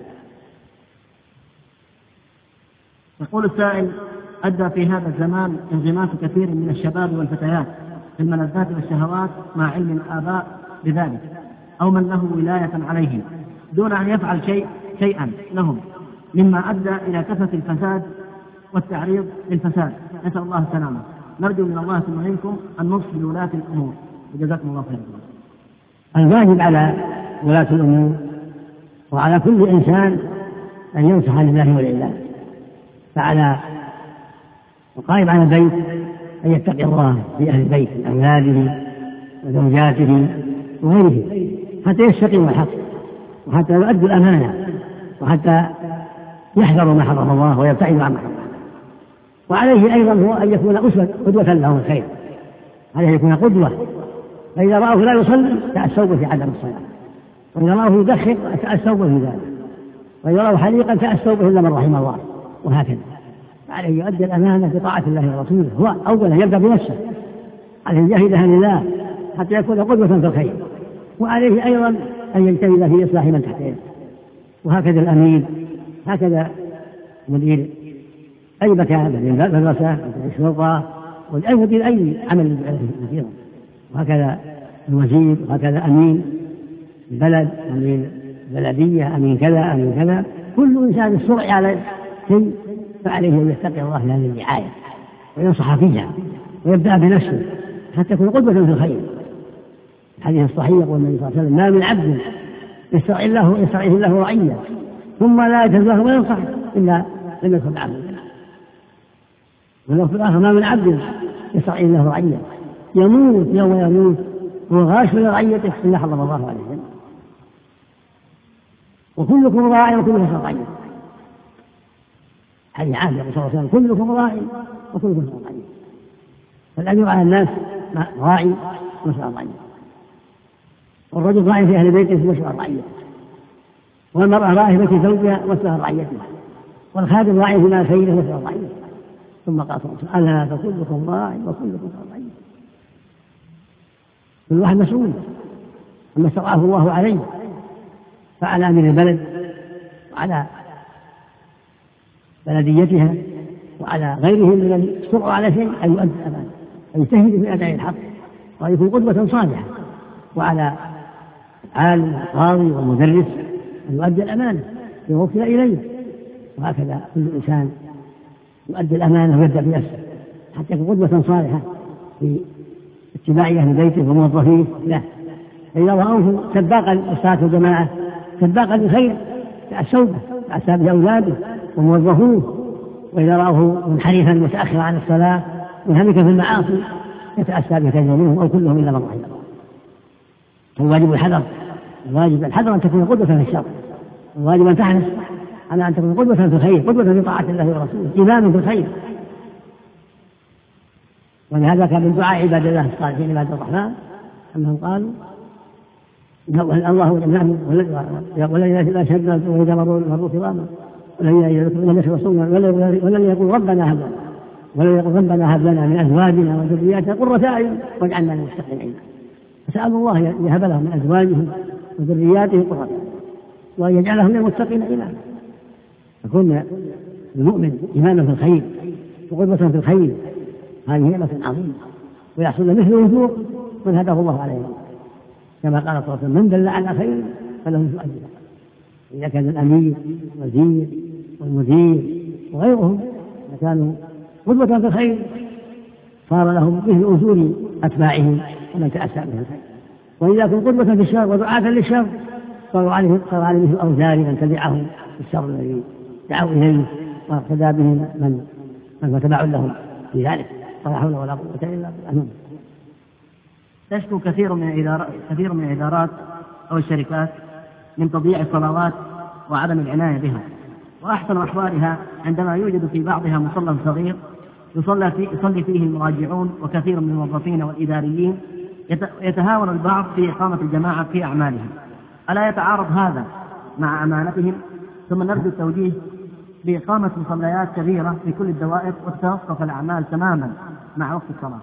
يقول السائل: أدى في هذا الزمان انغماس كثير من الشباب والفتيات في الملذات والشهوات مع علم الآباء بذلك أو من له ولاية عليهم دون أن يفعل شيئا لهم، مما أدى إلى كثرة الفساد والتعريض للفساد، نسأل الله السلامة. نرجو من الله ثم منكم النصح لولاة الأمور، وجزاكم الله خيرا. الواجب على ولاة الأمور وعلى كل إنسان أن ينصح لله ولله، فعلى القائم على البيت أن يتقي الله في أهل البيت من أولاده وزوجاته وغيره حتى يستقيم الحق، وحتى يؤدوا الأمانة، وحتى يحذروا ما حرم الله ويبتعدوا عما حرم. وعليه أيضا هو أن يكون قدوة لهم الخير، عليه يكون قدوة، فإذا رأوه لا يصلي تأسوا في عدم الصلاة، وإذا رأوه يدخن تأسوا في ذلك، وإذا رأوه حليقا تأسوا به إلا من رحم الله، وهكذا. عليه يؤدي الأمانة بطاعة الله ورسوله، هو أولا يبدأ بنفسه، عليه يجاهدها لله حتى يكون قدوة في الخير، وعليه أيضا أن يجتهد في إصلاح من تحته، وهكذا الأمير، هكذا مدير أي مكان، مدرسة، الشرطة، أي مدير أي عمل كثيرا، وهكذا الوزير، وهكذا أمين البلد، أمين بلدية، أمين كذا أمين كذا. كل إنسان الصرع على شيء فعليه أن يتقي الله لهذه الرعاية وينصح فيها ويبدأ بنفسه حتى يكون قدوة في الخير. الحديث الصحيح يقول النبي صلى الله عليه وسلم: ما من عبد يسترعيه الله رعية ثم لا يتزاه وينصح إلا لم يكن عنه. والوقت الآخر: ما من عبد يسترعيه الله رعية يموت يوم يموت وغاش لرعيته إلا حرم الله عليه وسلم. وكلكم راع وكلكم رعية. هذه عام يقول صلى الله عليه وسلم: كلكم راع وكلكم رعية. فالأمير على الناس راعي ومسؤول رعية، والرجل راعي في أهل بيته ومسؤول رعية، والمرأة راعية في زوجها ومسؤول رعيتها، والخادم راعي في مال سيده ومسؤول رعيته. ثم قال صلى الله عليه وسلم: ألا فكلكم راع وكلكم رعية. كل واحد مسؤول عما استرعاه الله عليه، فعلى أمير البلد وعلى بلديتها وعلى غيرهم من يشترط على شيء أن يؤدي الأمانة، أن يجتهد في أداء الحق وأن يكون قدوة صالحة، وعلى العالم والقاضي والمدرس أن يؤدي الأمانة فيما وكل إليه، وهكذا كل إنسان يؤدي الأمانة ويبدأ بنفسه حتى يكون قدوة صالحة في اتباع أهل بيته وموظفيه له. فإذا رأوه سباقا للصلاة والجماعة سباقا للخير تأسوا به، تأسى به أولاده وموظفوه، وإذا رأوه منحرفا متأخرا عن الصلاة منهمكا في المعاصي يتأسى به كثير منهم أو كلهم إلا من رحم الله. فالواجب الحذر، الواجب الحذر أن تكون قدوة في الشر، الواجب أن تحرص على أن تكون قدوة في الخير، قدوة في طاعة الله ورسوله، إمام في الخير. ولهذا كان من دعاء عباد الله الصالحين عباد الرحمن أنهم قالوا الله والذين لا شهدنا وإذا مروا كراما والذين يقول ربنا هب لنا ولا يقول ربنا هب لنا من أزواجنا وذرياتنا قرة أعين واجعلنا للمتقين إماما. فسألوا الله يهب لهم من أزواجهم وذرياتهم قرة أعين وأن يجعلهم للمتقين إماما. يكون المؤمن إماما في الخير وقدوة في الخير، هذه نعمة عظيمة، ويحصل مثل وثوق من هداه الله عليه، كما قال صلى الله عليه وسلم من دل على خير فله مثل أجره. إذا كان الأمير والوزير والمدير وغيرهم كانوا قدوة في الخير صار لهم مثل أجور أتباعهم ومن تأسى به الخير، وإذا كانوا قدوة في الشر ودعاة للشر صار عليه مثل أوزار من تبعهم في الشر الذي دعوا إليه واقتدى بهم من تبعوا لهم في ذلك، ولا حول ولا قوة إلا بالله. تشكو كثير من الإدارات أو الشركات من تضييع الصلوات وعدم العناية بها، وأحسن أحوالها عندما يوجد في بعضها مصلى صغير يصلي فيه المراجعون وكثير من الموظفين والإداريين، يتهاون البعض في إقامة الجماعة في أعمالهم. ألا يتعارض هذا مع أمانتهم؟ ثم نرجو التوجيه بإقامة مصليات كبيرة في كل الدوائر وتتوقف الأعمال تماما مع وقت الصلاة.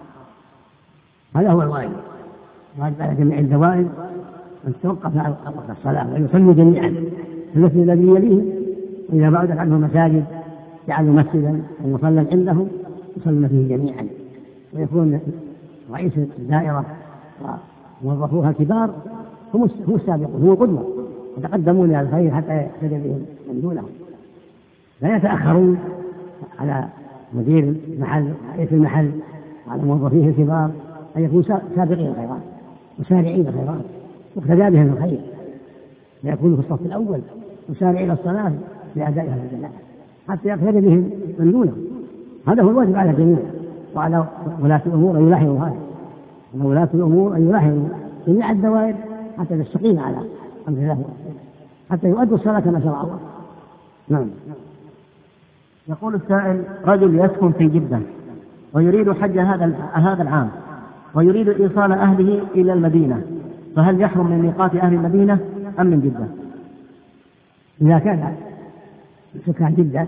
هذا هو الواجب على جميع الدوائر أن تتوقف مع وقت الصلاة ويصلوا جميعا في المسجد الذي يليه، وإذا بعدت عنه مساجد جعلوا مسجدا ومصلى عندهم يصلون فيه جميعا، ويكون رئيس الدائرة وموظفوها الكبار هم السابقون، هم القدوة يتقدمون إلى الخير حتى يقتدي بهم من دونهم، لا يتأخرون على مدير المحل رئيس المحل وعلى موظفيه الكبار، أن يكونوا سابقين الخيرات مسارعين الخيرات واقتدى بهم الخير، فيكونوا في الصف الأول مسارعين إلى الصلاة لأدائها الجماعة حتى يقتدي بهم من دونهم. هذا هو الواجب على الجميع، وعلى ولاة الأمور أن يلاحظوا هذا، ولاة الأمور أن يلاحظوا جميع الدوائر حتى تستقيم على أمر الله حتى يؤدوا الصلاة كما شرع الله. نعم. يقول السائل: رجل يسكن في جدة ويريد حج هذا العام ويريد إيصال أهله إلى المدينة، فهل يحرم من ميقات أهل المدينة أم من جدة؟ إذا كان سكان جدة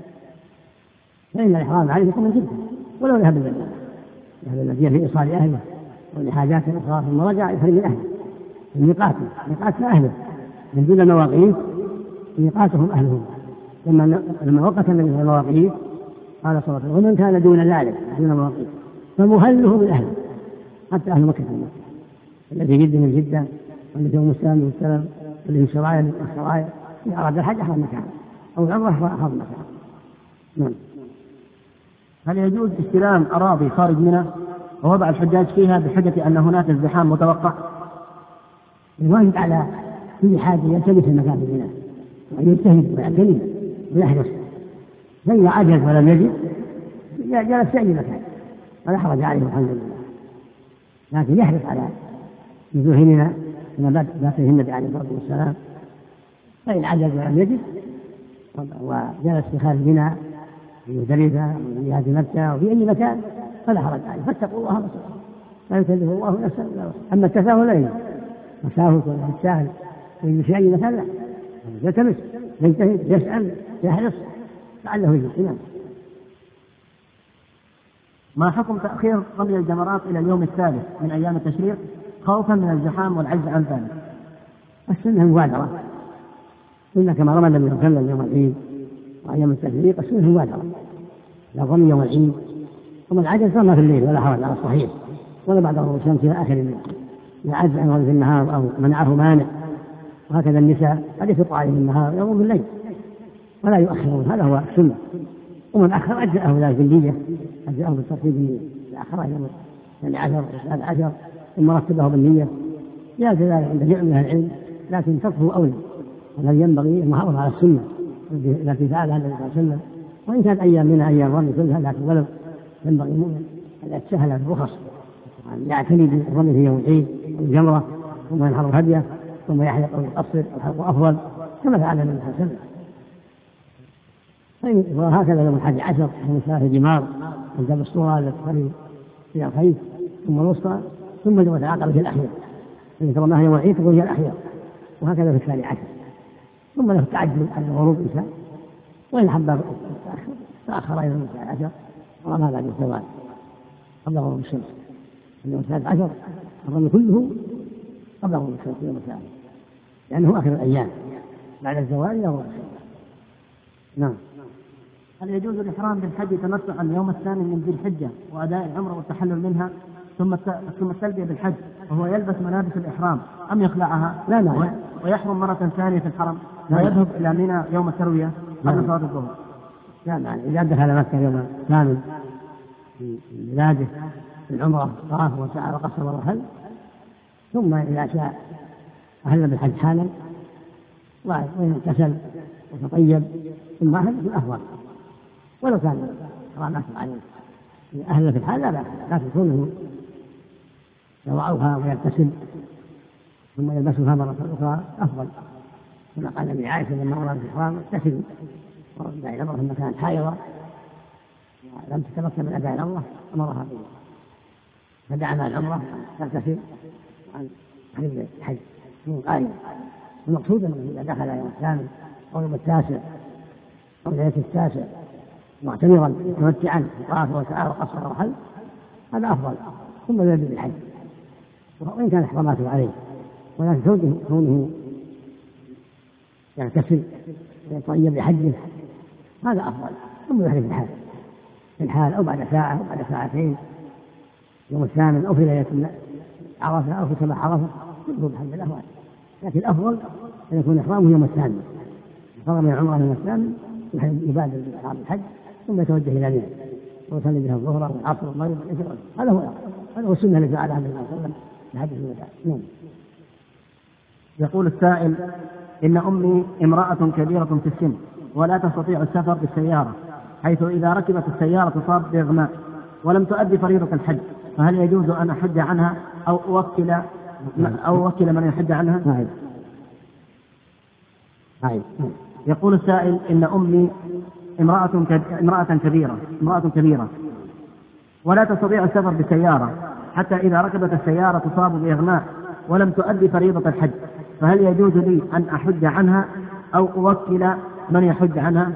فإن الإحرام عليه يكون من جدة ولو ذهب المدينة، ذهب المدينة في إيصال أهله ولحاجات أخرى ثم رجع يحرم من أهله من ميقاتنا أهله من دون مواقيت، ميقاتهم أهلهم. لما وقت النبي صلى الله عليه وسلم قال صلى الله عليه وسلم: ومن كان دون ذلك دون مواقيت فمهله من أهله، حتى أهل مكة الذي جد من جدة والذي هو مستلم والسلام والذي شرائع إذا أراد الحج أحرم مكان أو العمرة فأحرم مكان. نعم. هل يجوز استلام أراضي خارج منى ووضع الحجاج فيها بحجة أن هناك ازدحام متوقع؟ الواجب على كل حاجة يلتمس المكان في منى وأن يجتهد ويعتني ويحرص، فإذا عجز ولم يجد جلس في أي مكان ولا حرج عليه الحمد لله، لكن يحرص على نزوله منى كما بات النبي عليه الصلاة والسلام. فإن عجز ولم يجد وجلس في خارج منى في مزدلفة وفي هذه مكة وفي أي مكان فلا حرج عليه، فاتقوا الله ما استطعتم لا يكلف الله نفسا إلا وسعها. أما التساهل لا يجوز، مساهل ولا الساهل في أي مكان لا، يلتمس يجتهد يسأل يحرص لعله يجوز. نعم. ما حكم تأخير رمي الجمرات إلى اليوم الثالث من أيام التشريق خوفا من الزحام والعجز عن ذلك؟ السنة مبادرة، إن كما رمى النبي صلى الله عليه وسلم يوم العيد وأيام التشريق السنة مبادرة، إذا ظن يوم العيد. ومن العجز فما في الليل ولا حرج على الصحيح، ولا بعد غروب الشمس إلى آخر الليل. إذا عجز عنه في النهار أو منعه مانع، وهكذا النساء قد يفطر عليه النهار يوم بالليل ولا يؤخرون، هذا هو السنة. ومن أخر أجزأه ذلك بالنية، أجزأه بالترتيب بالنية، إذا أخره إلى 12 ثم رتبه بالنية جاز ذلك عند جمع من العلم، لكن تركه أولى. والذي ينبغي المحافظة على السنة التي فعلها النبي صلى الله عليه وسلم، وإن كانت أيام منها أيام الرمي كلها، لكن ولو ينبغي المؤمن أن يتسهل في الرخص، أن يعتني بالرمي في يوم العيد والجمرة، ثم ينحر هديه، ثم يحلق أو يقصر، الحلق أفضل كما فعل النبي صلى الله عليه وسلم. وهكذا يوم 11 من ثلاث جمار عند الصورة التي فيها الخيف، ثم الوسطى، ثم يوم العقبة في الأخير التي ترماها يوم العيد تكون هي الأخير، وهكذا في 12، ثم له التعجل عن الغروب إن شاء، وإن حب تأخر إلى يوم 12 ورمى بعد الزوال قبل غروب الشمس. اليوم 13 الرمي كله قبل غروب الشمس يوم 13، لأنه آخر الأيام بعد الزوال إلى غروب الشمس. نعم. هل يجوز الإحرام بالحج تمتعا يوم الثاني من ذي الحجة وأداء العمرة والتحلل منها ثم التلبية بالحج وهو يلبس ملابس الإحرام، أم يخلعها ويحرم مرة ثانية في الحرم ويذهب إلى منى يوم التروية قبل صلاة الظهر؟ لا معنى إذا دخل مكة يوم الثامن في بلاده العمرة طاف وسعى وقصر ورحل، ثم إذا شاء أهل بالحج حالا واغتسل وتطيب ثم أهل بالأفضل، ولو كان حرام أكثر عليه أهل في الحال لا بأس، لكن كونه يضعها ويغتسل ثم يلبسها مرة أخرى أفضل، كما قال النبي عائشة لما أمر بالإحرام اغتسلوا ورد العمرة لما كانت حائضة ولم تتمكن من أداء العمرة أمرها به، فدعا مع العمرة تغتسل عن الحج من قائمة. المقصود أنه إذا دخل يوم الثامن أو يوم التاسع أو ليلة التاسع معتمرا متمتعا طاف وسعى وقصر ورحل هذا أفضل، ثم يبدأ بالحج وإن كان إحراماته عليه، ولكن كونه يغتسل ويطيب لحجه هذا أفضل، ثم يحرم في الحال أو بعد ساعة أو بعد ساعتين يوم الثامن أو في ليلة عرفة أو في صباح عرفة كله بحمد الله، لكن الأفضل أن يكون إحرامه يوم الثامن، فرغ من العمرة يوم الثامن يبادر بإحرام الحج ثم يتوجه إلى منى ويصلي بها الظهر والعصر والمغرب والعشاء. هذا هو السنة التي فعلها النبي صلى الله عليه وسلم لحج الوداع. يقول السائل: إن أمي امرأة كبيرة في السن ولا تستطيع السفر بالسيارة، حيث إذا ركبت السيارة تصاب بإغماء ولم تؤدي فريضة الحج، فهل يجوز أن أحج عنها أو أوكل من يحج عنها؟ يقول السائل: إن أمي امرأة كبيرة ولا تستطيع السفر بالسيارة، حتى إذا ركبت السيارة تصاب بإغماء ولم تؤدي فريضة الحج، فهل يجوز لي أن أحج عنها أو أوكل من يحج عنها؟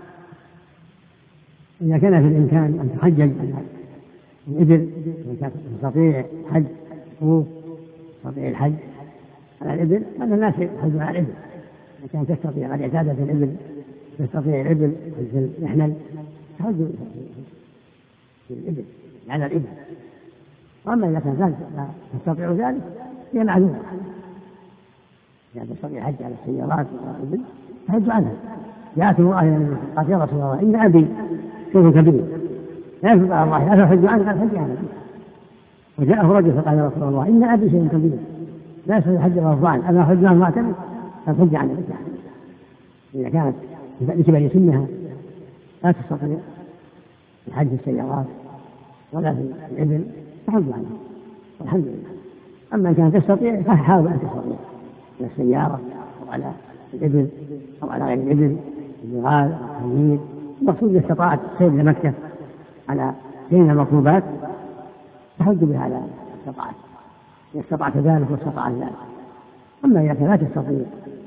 إذا كان في الإمكان أن تحجج الإبل، إذا تستطيع حج تستطيع الحج على الإبل، فإن الناس يحجون على الإبل. إذا كانت تستطيع قد اعتادت الإبل تستطيع الإبل يحمل تحج في الإبل على الإبل. وأما إذا كانت لا تستطيع ذلك هي معلومة، إذا تستطيع الحج على السيارات والإبل تحج عنها. جاءت امرأة إلى النبي قالت: يا رسول الله إن أبي شيخ كبير لا يفرض على الله لا تحج عنه، قال: حج عنه. وجاءه رجل فقال: يا رسول الله إن أبي شيخ كبير لا يستطيع الحج مرضعا أنا أحج عنه معتمد، قال: حج عنه. إذا كانت لكبر سنها لا تستطيع الحج في السيارات ولا في الإبل فحج عنها والحمد لله. أما إن كانت تستطيع فحاول أن تستطيع على السيارة أو على الإبل أو على غير الإبل البغال أو الحمير. المقصود إذا استطاعت السير إلى مكة على شيء من المطلوبات تحج بها على استطاعت، إذا استطعت ذلك واستطاعت ذلك. أما إذا كانت لا تستطيع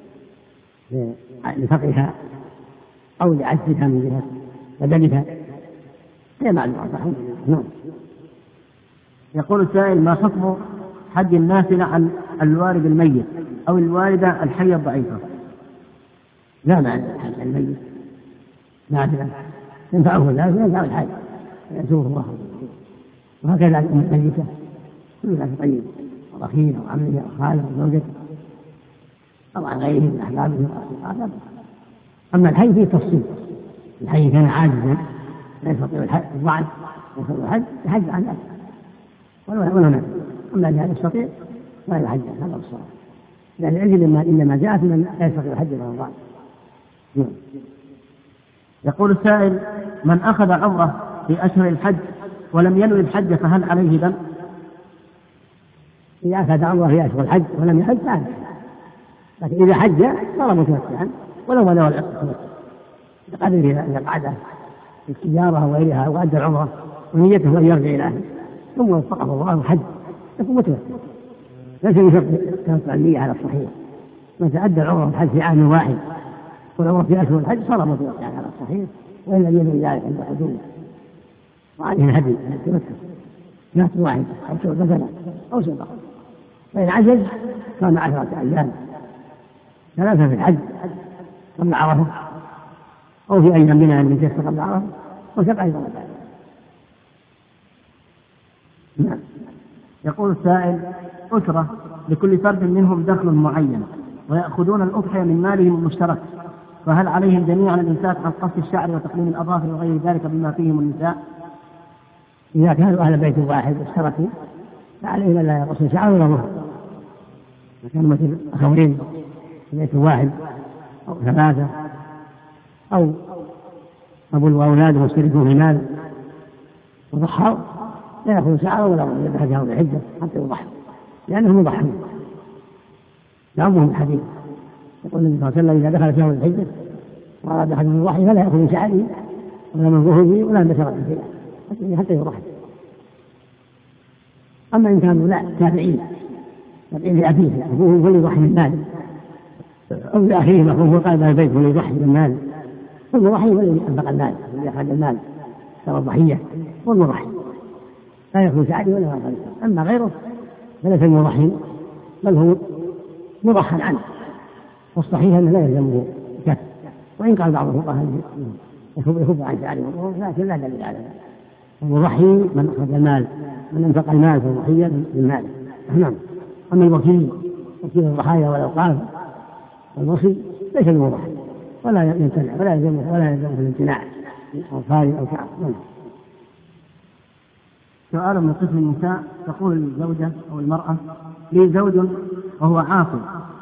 لفقرها أو لعجزها من جهة بدنها هي معلومة. نعم. يقول السائل: ما حكم حج النافلة عن الوالد الميت أو الوالدة الحية الضعيفة؟ لا معنى حج الميت نافلة ينفعه ذلك وينفع الحاج ويأتوه الله. وهكذا الميتة كل ذلك طيب، أخيه أو عمه أو خاله أو زوجته أو عن غيره من أحبابه وأصدقائه. أما الحي فيه تفصيل، الحي كان عاجزا لا يستطيع الحج الضعف لا يستطيع الحج يحج عن ذلك ولا نفسه. أما الذي يستطيع فلا يحج، هذا الصواب، لأن العجل إنما جاءت من لا يستطيع الحج ولا الضعف. يقول السائل: من أخذ عمره في أشهر الحج ولم ينوي الحج فهل عليه دم؟ إذا أخذ عمره في أشهر الحج ولم يحج فعلا، لكن إذا حج صار متمتعا ولو ما نوى التمتع، بقدر إذا قعد في التجارة وغيرها وأدى العمرة ونيته أن يرجع إلى أهله ثم وفقه الله وحج يكون متمتع، ليس بشرط تمتع النية على الصحيح. من تأدى العمرة والحج في عام واحد والعمرة في أشهر الحج صار متمتعا على الصحيح، وإن لم ينوي ذلك عند حدوده وعليه الهدي التمتع نفس واحد أو شعبة أو صدقة. فإن عجز كان 10 أيام، 3 في الحج قبل عرفة أو في أيام منها من جسد قبل عرفة و7 أيضا. نعم. يقول السائل: أسرة لكل فرد منهم دخل معين ويأخذون الأضحية من مالهم المشترك، فهل عليهم جميعا الإمساك عن قص الشعر وتقليم الأظافر وغير ذلك بما فيهم النساء؟ إذا كانوا أهل بيت واحد اشتركوا فعليهم لا يقصوا شعر ولا ظهر. إذا كانوا مثل أخوين في بيت واحد أو 3 أو أبو وأولاد مشتركون في المال وضحوا لا يأخذوا شعر ولا ظهر إذا حجروا الحجة حتى يضحوا، لأنهم يضحون. يعمهم الحديث يقول النبي صلى الله عليه وسلم: إذا دخل شهر الحجة وأراد أحد من الضحي فلا يأخذ من شعره ولا من ظهره ولا من بشرة شيئا حتى يضحي. أما إن كانوا لا تابعين لأبيه أبوه هو اللي يضحي من ماله أو لأخيه أخوه قال البيت هو اللي يضحي من ماله، فالمضحي هو الذي أنفق المال الذي أخرج المال ترى الضحية والمضحي لا يأخذ شعره ولا يأخذ. أما غيره فليس المضحي بل هو مضحى عنه، والصحيح أنه لا يلزمه كف، وإن قال بعض الفقهاء يخف عن شعره لكن لا دليل على ذلك. المضحي من أخرج المال من أنفق المال فالضحية من ماله. نعم. أما وكيل الضحايا والأوقاف والوصي ليس المضحي ولا يمتنع ولا يلزمه الامتناع من أوفار أو شعر. سؤال من قسم النساء: تقول الزوجة أو المرأة: لي زوج وهو عاقل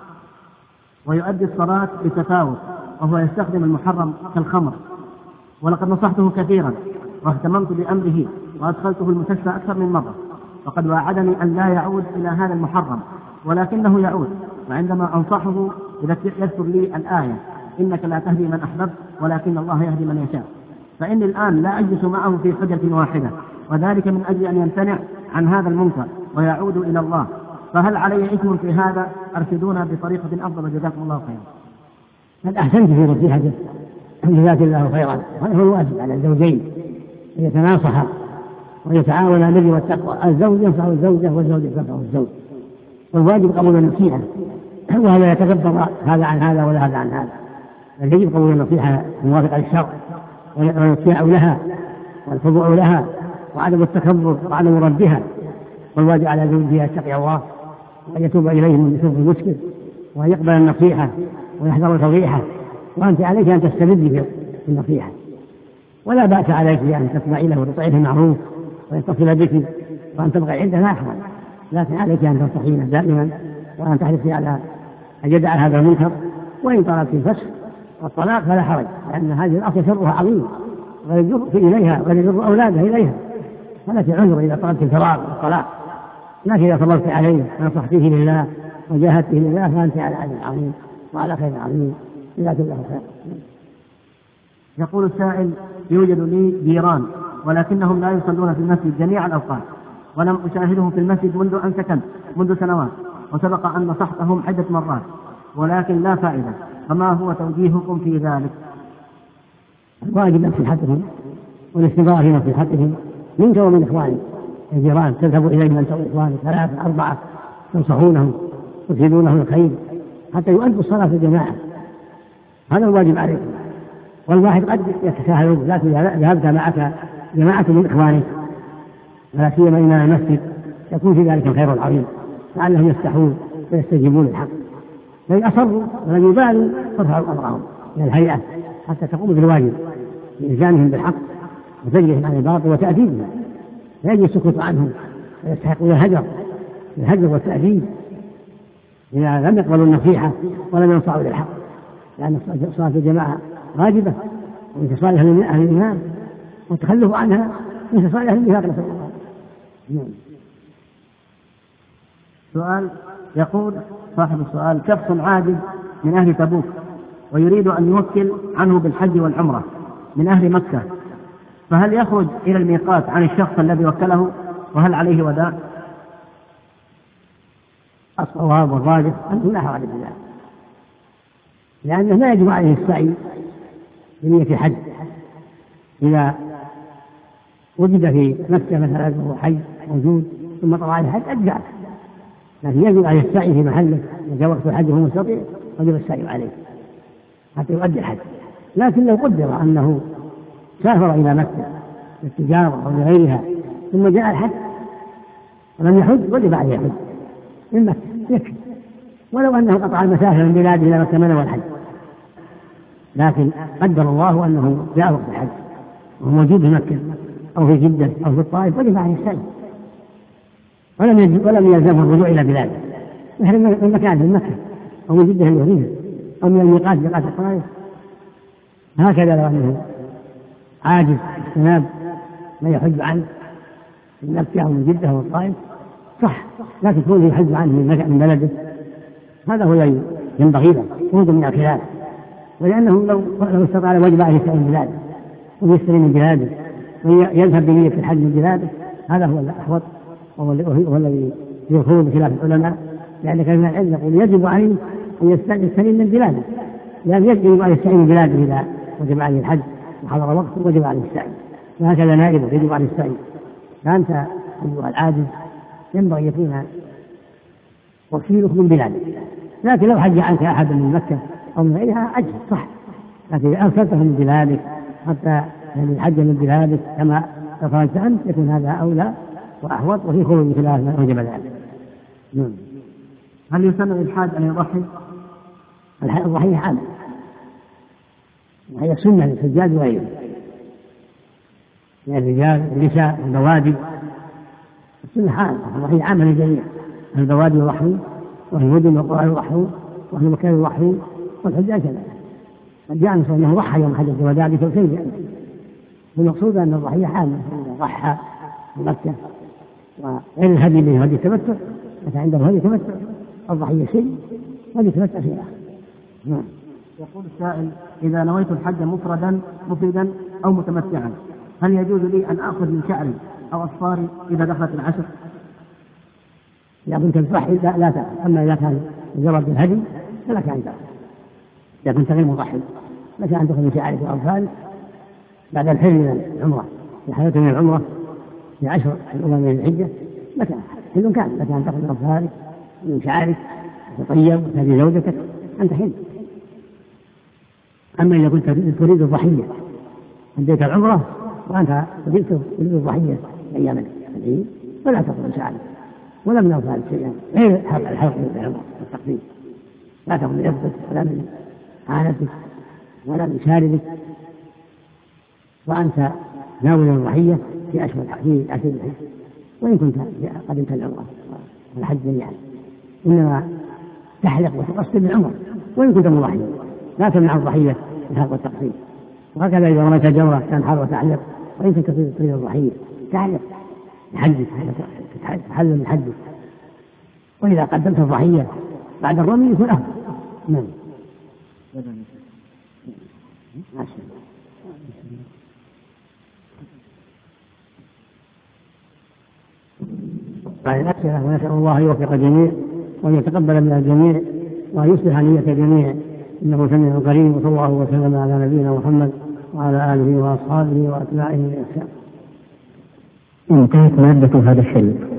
ويؤدي الصلاة بتفاوت وهو يستخدم المحرم كالخمر، ولقد نصحته كثيرا واهتممت بأمره وأدخلته المستشفى أكثر من مرة، وقد وعدني أن لا يعود إلى هذا المحرم ولكنه يعود، وعندما أنصحه يذكر لي الآية: إنك لا تهدي من أحببت ولكن الله يهدي من يشاء. فإني الآن لا أجلس معه في حجة واحدة، وذلك من أجل أن يمتنع عن هذا المنكر ويعود إلى الله، فهل علي إثم في هذا؟ أرشدونا بطريقة أفضل جزاكم الله خيرا. قد أحسنت في نصيحته جزاك الله خيرا. هذا هو الواجب على الزوجين أن يتناصحا ويتعاونا بالبر والتقوى. الزوج ينفع الزوجة والزوج ينفع الزوج، والواجب قبول النصيحة، وهذا يتكبر هذا عن هذا ولا هذا عن هذا، بل يجب قبول النصيحة الموافقة للشرع والاتباع لها والخضوع لها وعدم التكبر وعدم ردها. والواجب على زوجها يتقي الله وأن يتوب إليه من سوء المسكر وأن يقبل النصيحة ويحذر الفضيحة، وأنت عليك أن تستمد في النصيحة، ولا بأس عليك أن تسمعي له وتطيعيه المعروف ويتصل بك وأن تبقى عنده لا حرج، لكن عليك أن تنصحينه دائما وأن تحرصي على أن يدع هذا المنكر. وإن طلبت الفسخ والطلاق فلا حرج، لأن هذه الأصل شرها عظيم ويجر إليها ويجر أولادها إليها، فلك عذر إذا طلبت الفراغ والطلاق، لكن إذا صبرت عليه ونصحتيه لله وجاهدته لله فأنت على أجر عظيم وعلى خير عظيم. جزاك الله خير. يقول السائل: يوجد لي جيران ولكنهم لا يصلون في المسجد جميع الأوقات، ولم أشاهدهم في المسجد منذ أن سكنت منذ سنوات، وسبق أن نصحتهم عدة مرات ولكن لا فائدة، فما هو توجيهكم في ذلك؟ الواجب نصيحتهم والاستمرار في نصيحتهم منك ومن إخوانك الجيران، تذهب إليهم أنت وإخوانك 3 4 تنصحونهم وتفيدونهم الخير حتى يؤدوا الصلاة في الجماعة، هذا الواجب عليكم. والواحد قد يتساهل، لكن إذا ذهبت معك جماعة من إخوانك ولا سيما إمام المسجد يكون في ذلك الخير العظيم، لعلهم يستحون ويستجيبون الحق، فإن أصروا ولم يبالوا فارفعوا أمرهم إلى الهيئة حتى تقوم بالواجب بإلزامهم بالحق وزجرهم عن الباطل وتأديبهم، لا يجب السكوت عنهم ويستحقون الهجر والتأديب إذا لم يقبلوا النصيحة ولم ينصعوا للحق، لأن صلاة الجماعة واجبة ومن صالح أهل الإيمان، والتخلف عنها من صالح أهل النفاق، نسأل الله. سؤال يقول صاحب السؤال: شخص عاجز من أهل تبوك ويريد أن يوكل عنه بالحج والعمرة من أهل مكة، فهل يخرج إلى الميقات عن الشخص الذي وكله، وهل عليه وداع؟ الصواب والراجح أنه لا حرج في ذلك، لأنه لا يجب عليه السعي بنية الحج إذا وجد في مكة مثلا حج موجود ثم طلع عليه الحج أجزأ، لكن يجب عليه السعي في محله إذا وقت الحج هو مستطيع وجب السعي عليه حتى يؤدي الحج. لكن لو قدر أنه سافر إلى مكة للتجارة أو لغيرها ثم جاء الحج ولم يحج وجب عليه الحج من مكة يكفي، ولو أنه قطع المسافة من بلاده إلى مكة منوى الحج، لكن قدر الله أنه جاء وقت الحج وهو موجود في مكة أو في جدة أو في الطائف وجب عليه السعي، ولم يلزمه الرجوع إلى بلاده مثل من مكان في مكة أو من جدة الوهية أو من الميقات ميقات الطائف. هكذا لو أنه عاجز اجتناب ما يحج عنه من مكة أو من جدة أو الطائف صح، لكن كونه يحج عنه من بلده هذا هو ينبغي له خروج من الخلاف، ولأنه لو استطاع وجب عليه سعي من بلاده ويستلم من بلاده ويذهب بنية الحج من بلاده، هذا هو الأحوط وهو الذي يخرج بخلاف العلماء، لأن كثير من العلم يقول يجب عليه أن يستلم من بلاده، لأن يجب عليه السعي من بلاده إذا وجب عليه الحج وحضر وقته وجب عليه السعي، وهكذا نائبه يجب عليه السعي. فأنت أيها العاجز ينبغي يكون وكيلك من بلاده، لكن لو حج عنك أحد من مكة أو من غيرها أجل صح، لكن إذا أرسلته من بلادك حتى الحج من بلادك كما خرجت أنت يكون هذا أولى وأحوط وفي خروج خلاف ما وجب ذلك. هل يسن للحاج أن يضحي؟ الضحية عامة وهي سنة للحجاج وغيره من الرجال والنساء والبوادي، السنة عامة، الضحية عامة للجميع، البوادي يضحون والمدن والقرى يضحون والمكان يضحون والحجاج كذلك. قد جاء نصر أنه ضحى يوم حجة الوداع بتوكيد، والمقصود أن الضحية عامة ضحى في مكة وغير الهدي اللي هدي التمتع، متى عنده هدي تمتع الضحية شيء هدي تمتع شيء آخر. يقول السائل: إذا نويت الحج مفردا أو متمتعا، هل يجوز لي أن آخذ من شعري أو أصفاري إذا دخلت العشر؟ إذا كنت تضحي لا تأخذ، أما إذا كان مجرد الهدي فلك أن تأخذ. إذا كنت غير مضحي لك أن تأخذ من شعرك وأظفارك بعد الحل من العمرة، في حياة من العمرة في 10 الأولى من الحجة لك حل كان لك أن تأخذ من أظفارك من شعرك تطيب وتهدي زوجتك أن تحل. أما إذا كنت تريد الضحية أديت العمرة وأنت تريد الضحية أيام العيد فلا تأخذ من شعرك ولا من أظفارك شيئا غير الحلق من العمرة والتقديم، لا تأخذ من يدك ولا من عانتك ولا من شاربك، وأنت ناوي الضحية في أشهر الحج، وإن كنت قد انتهى العمرة والحج جميعا، إنما تحلق وتقصد بالعمرة وإن كنت مضحيا، لا تمنع الضحية بالحلق والتقصير. وهكذا إذا رميت جمرة كان حار وتحلق، وإن كنت تريد الضحية تحلق لحجك تحلل من حجك، وإذا قدمت الضحية بعد الرمي يكون أفضل. بعد الأسئلة ونسأل الله يوفق الجميع وأن يتقبل من الجميع وأن يصلح نية الجميع، إنه سميع قريب. وصلى الله وسلم على نبينا محمد وعلى آله وأصحابه وأتباعه بإحسان. انتهت مادة هذا الشريط.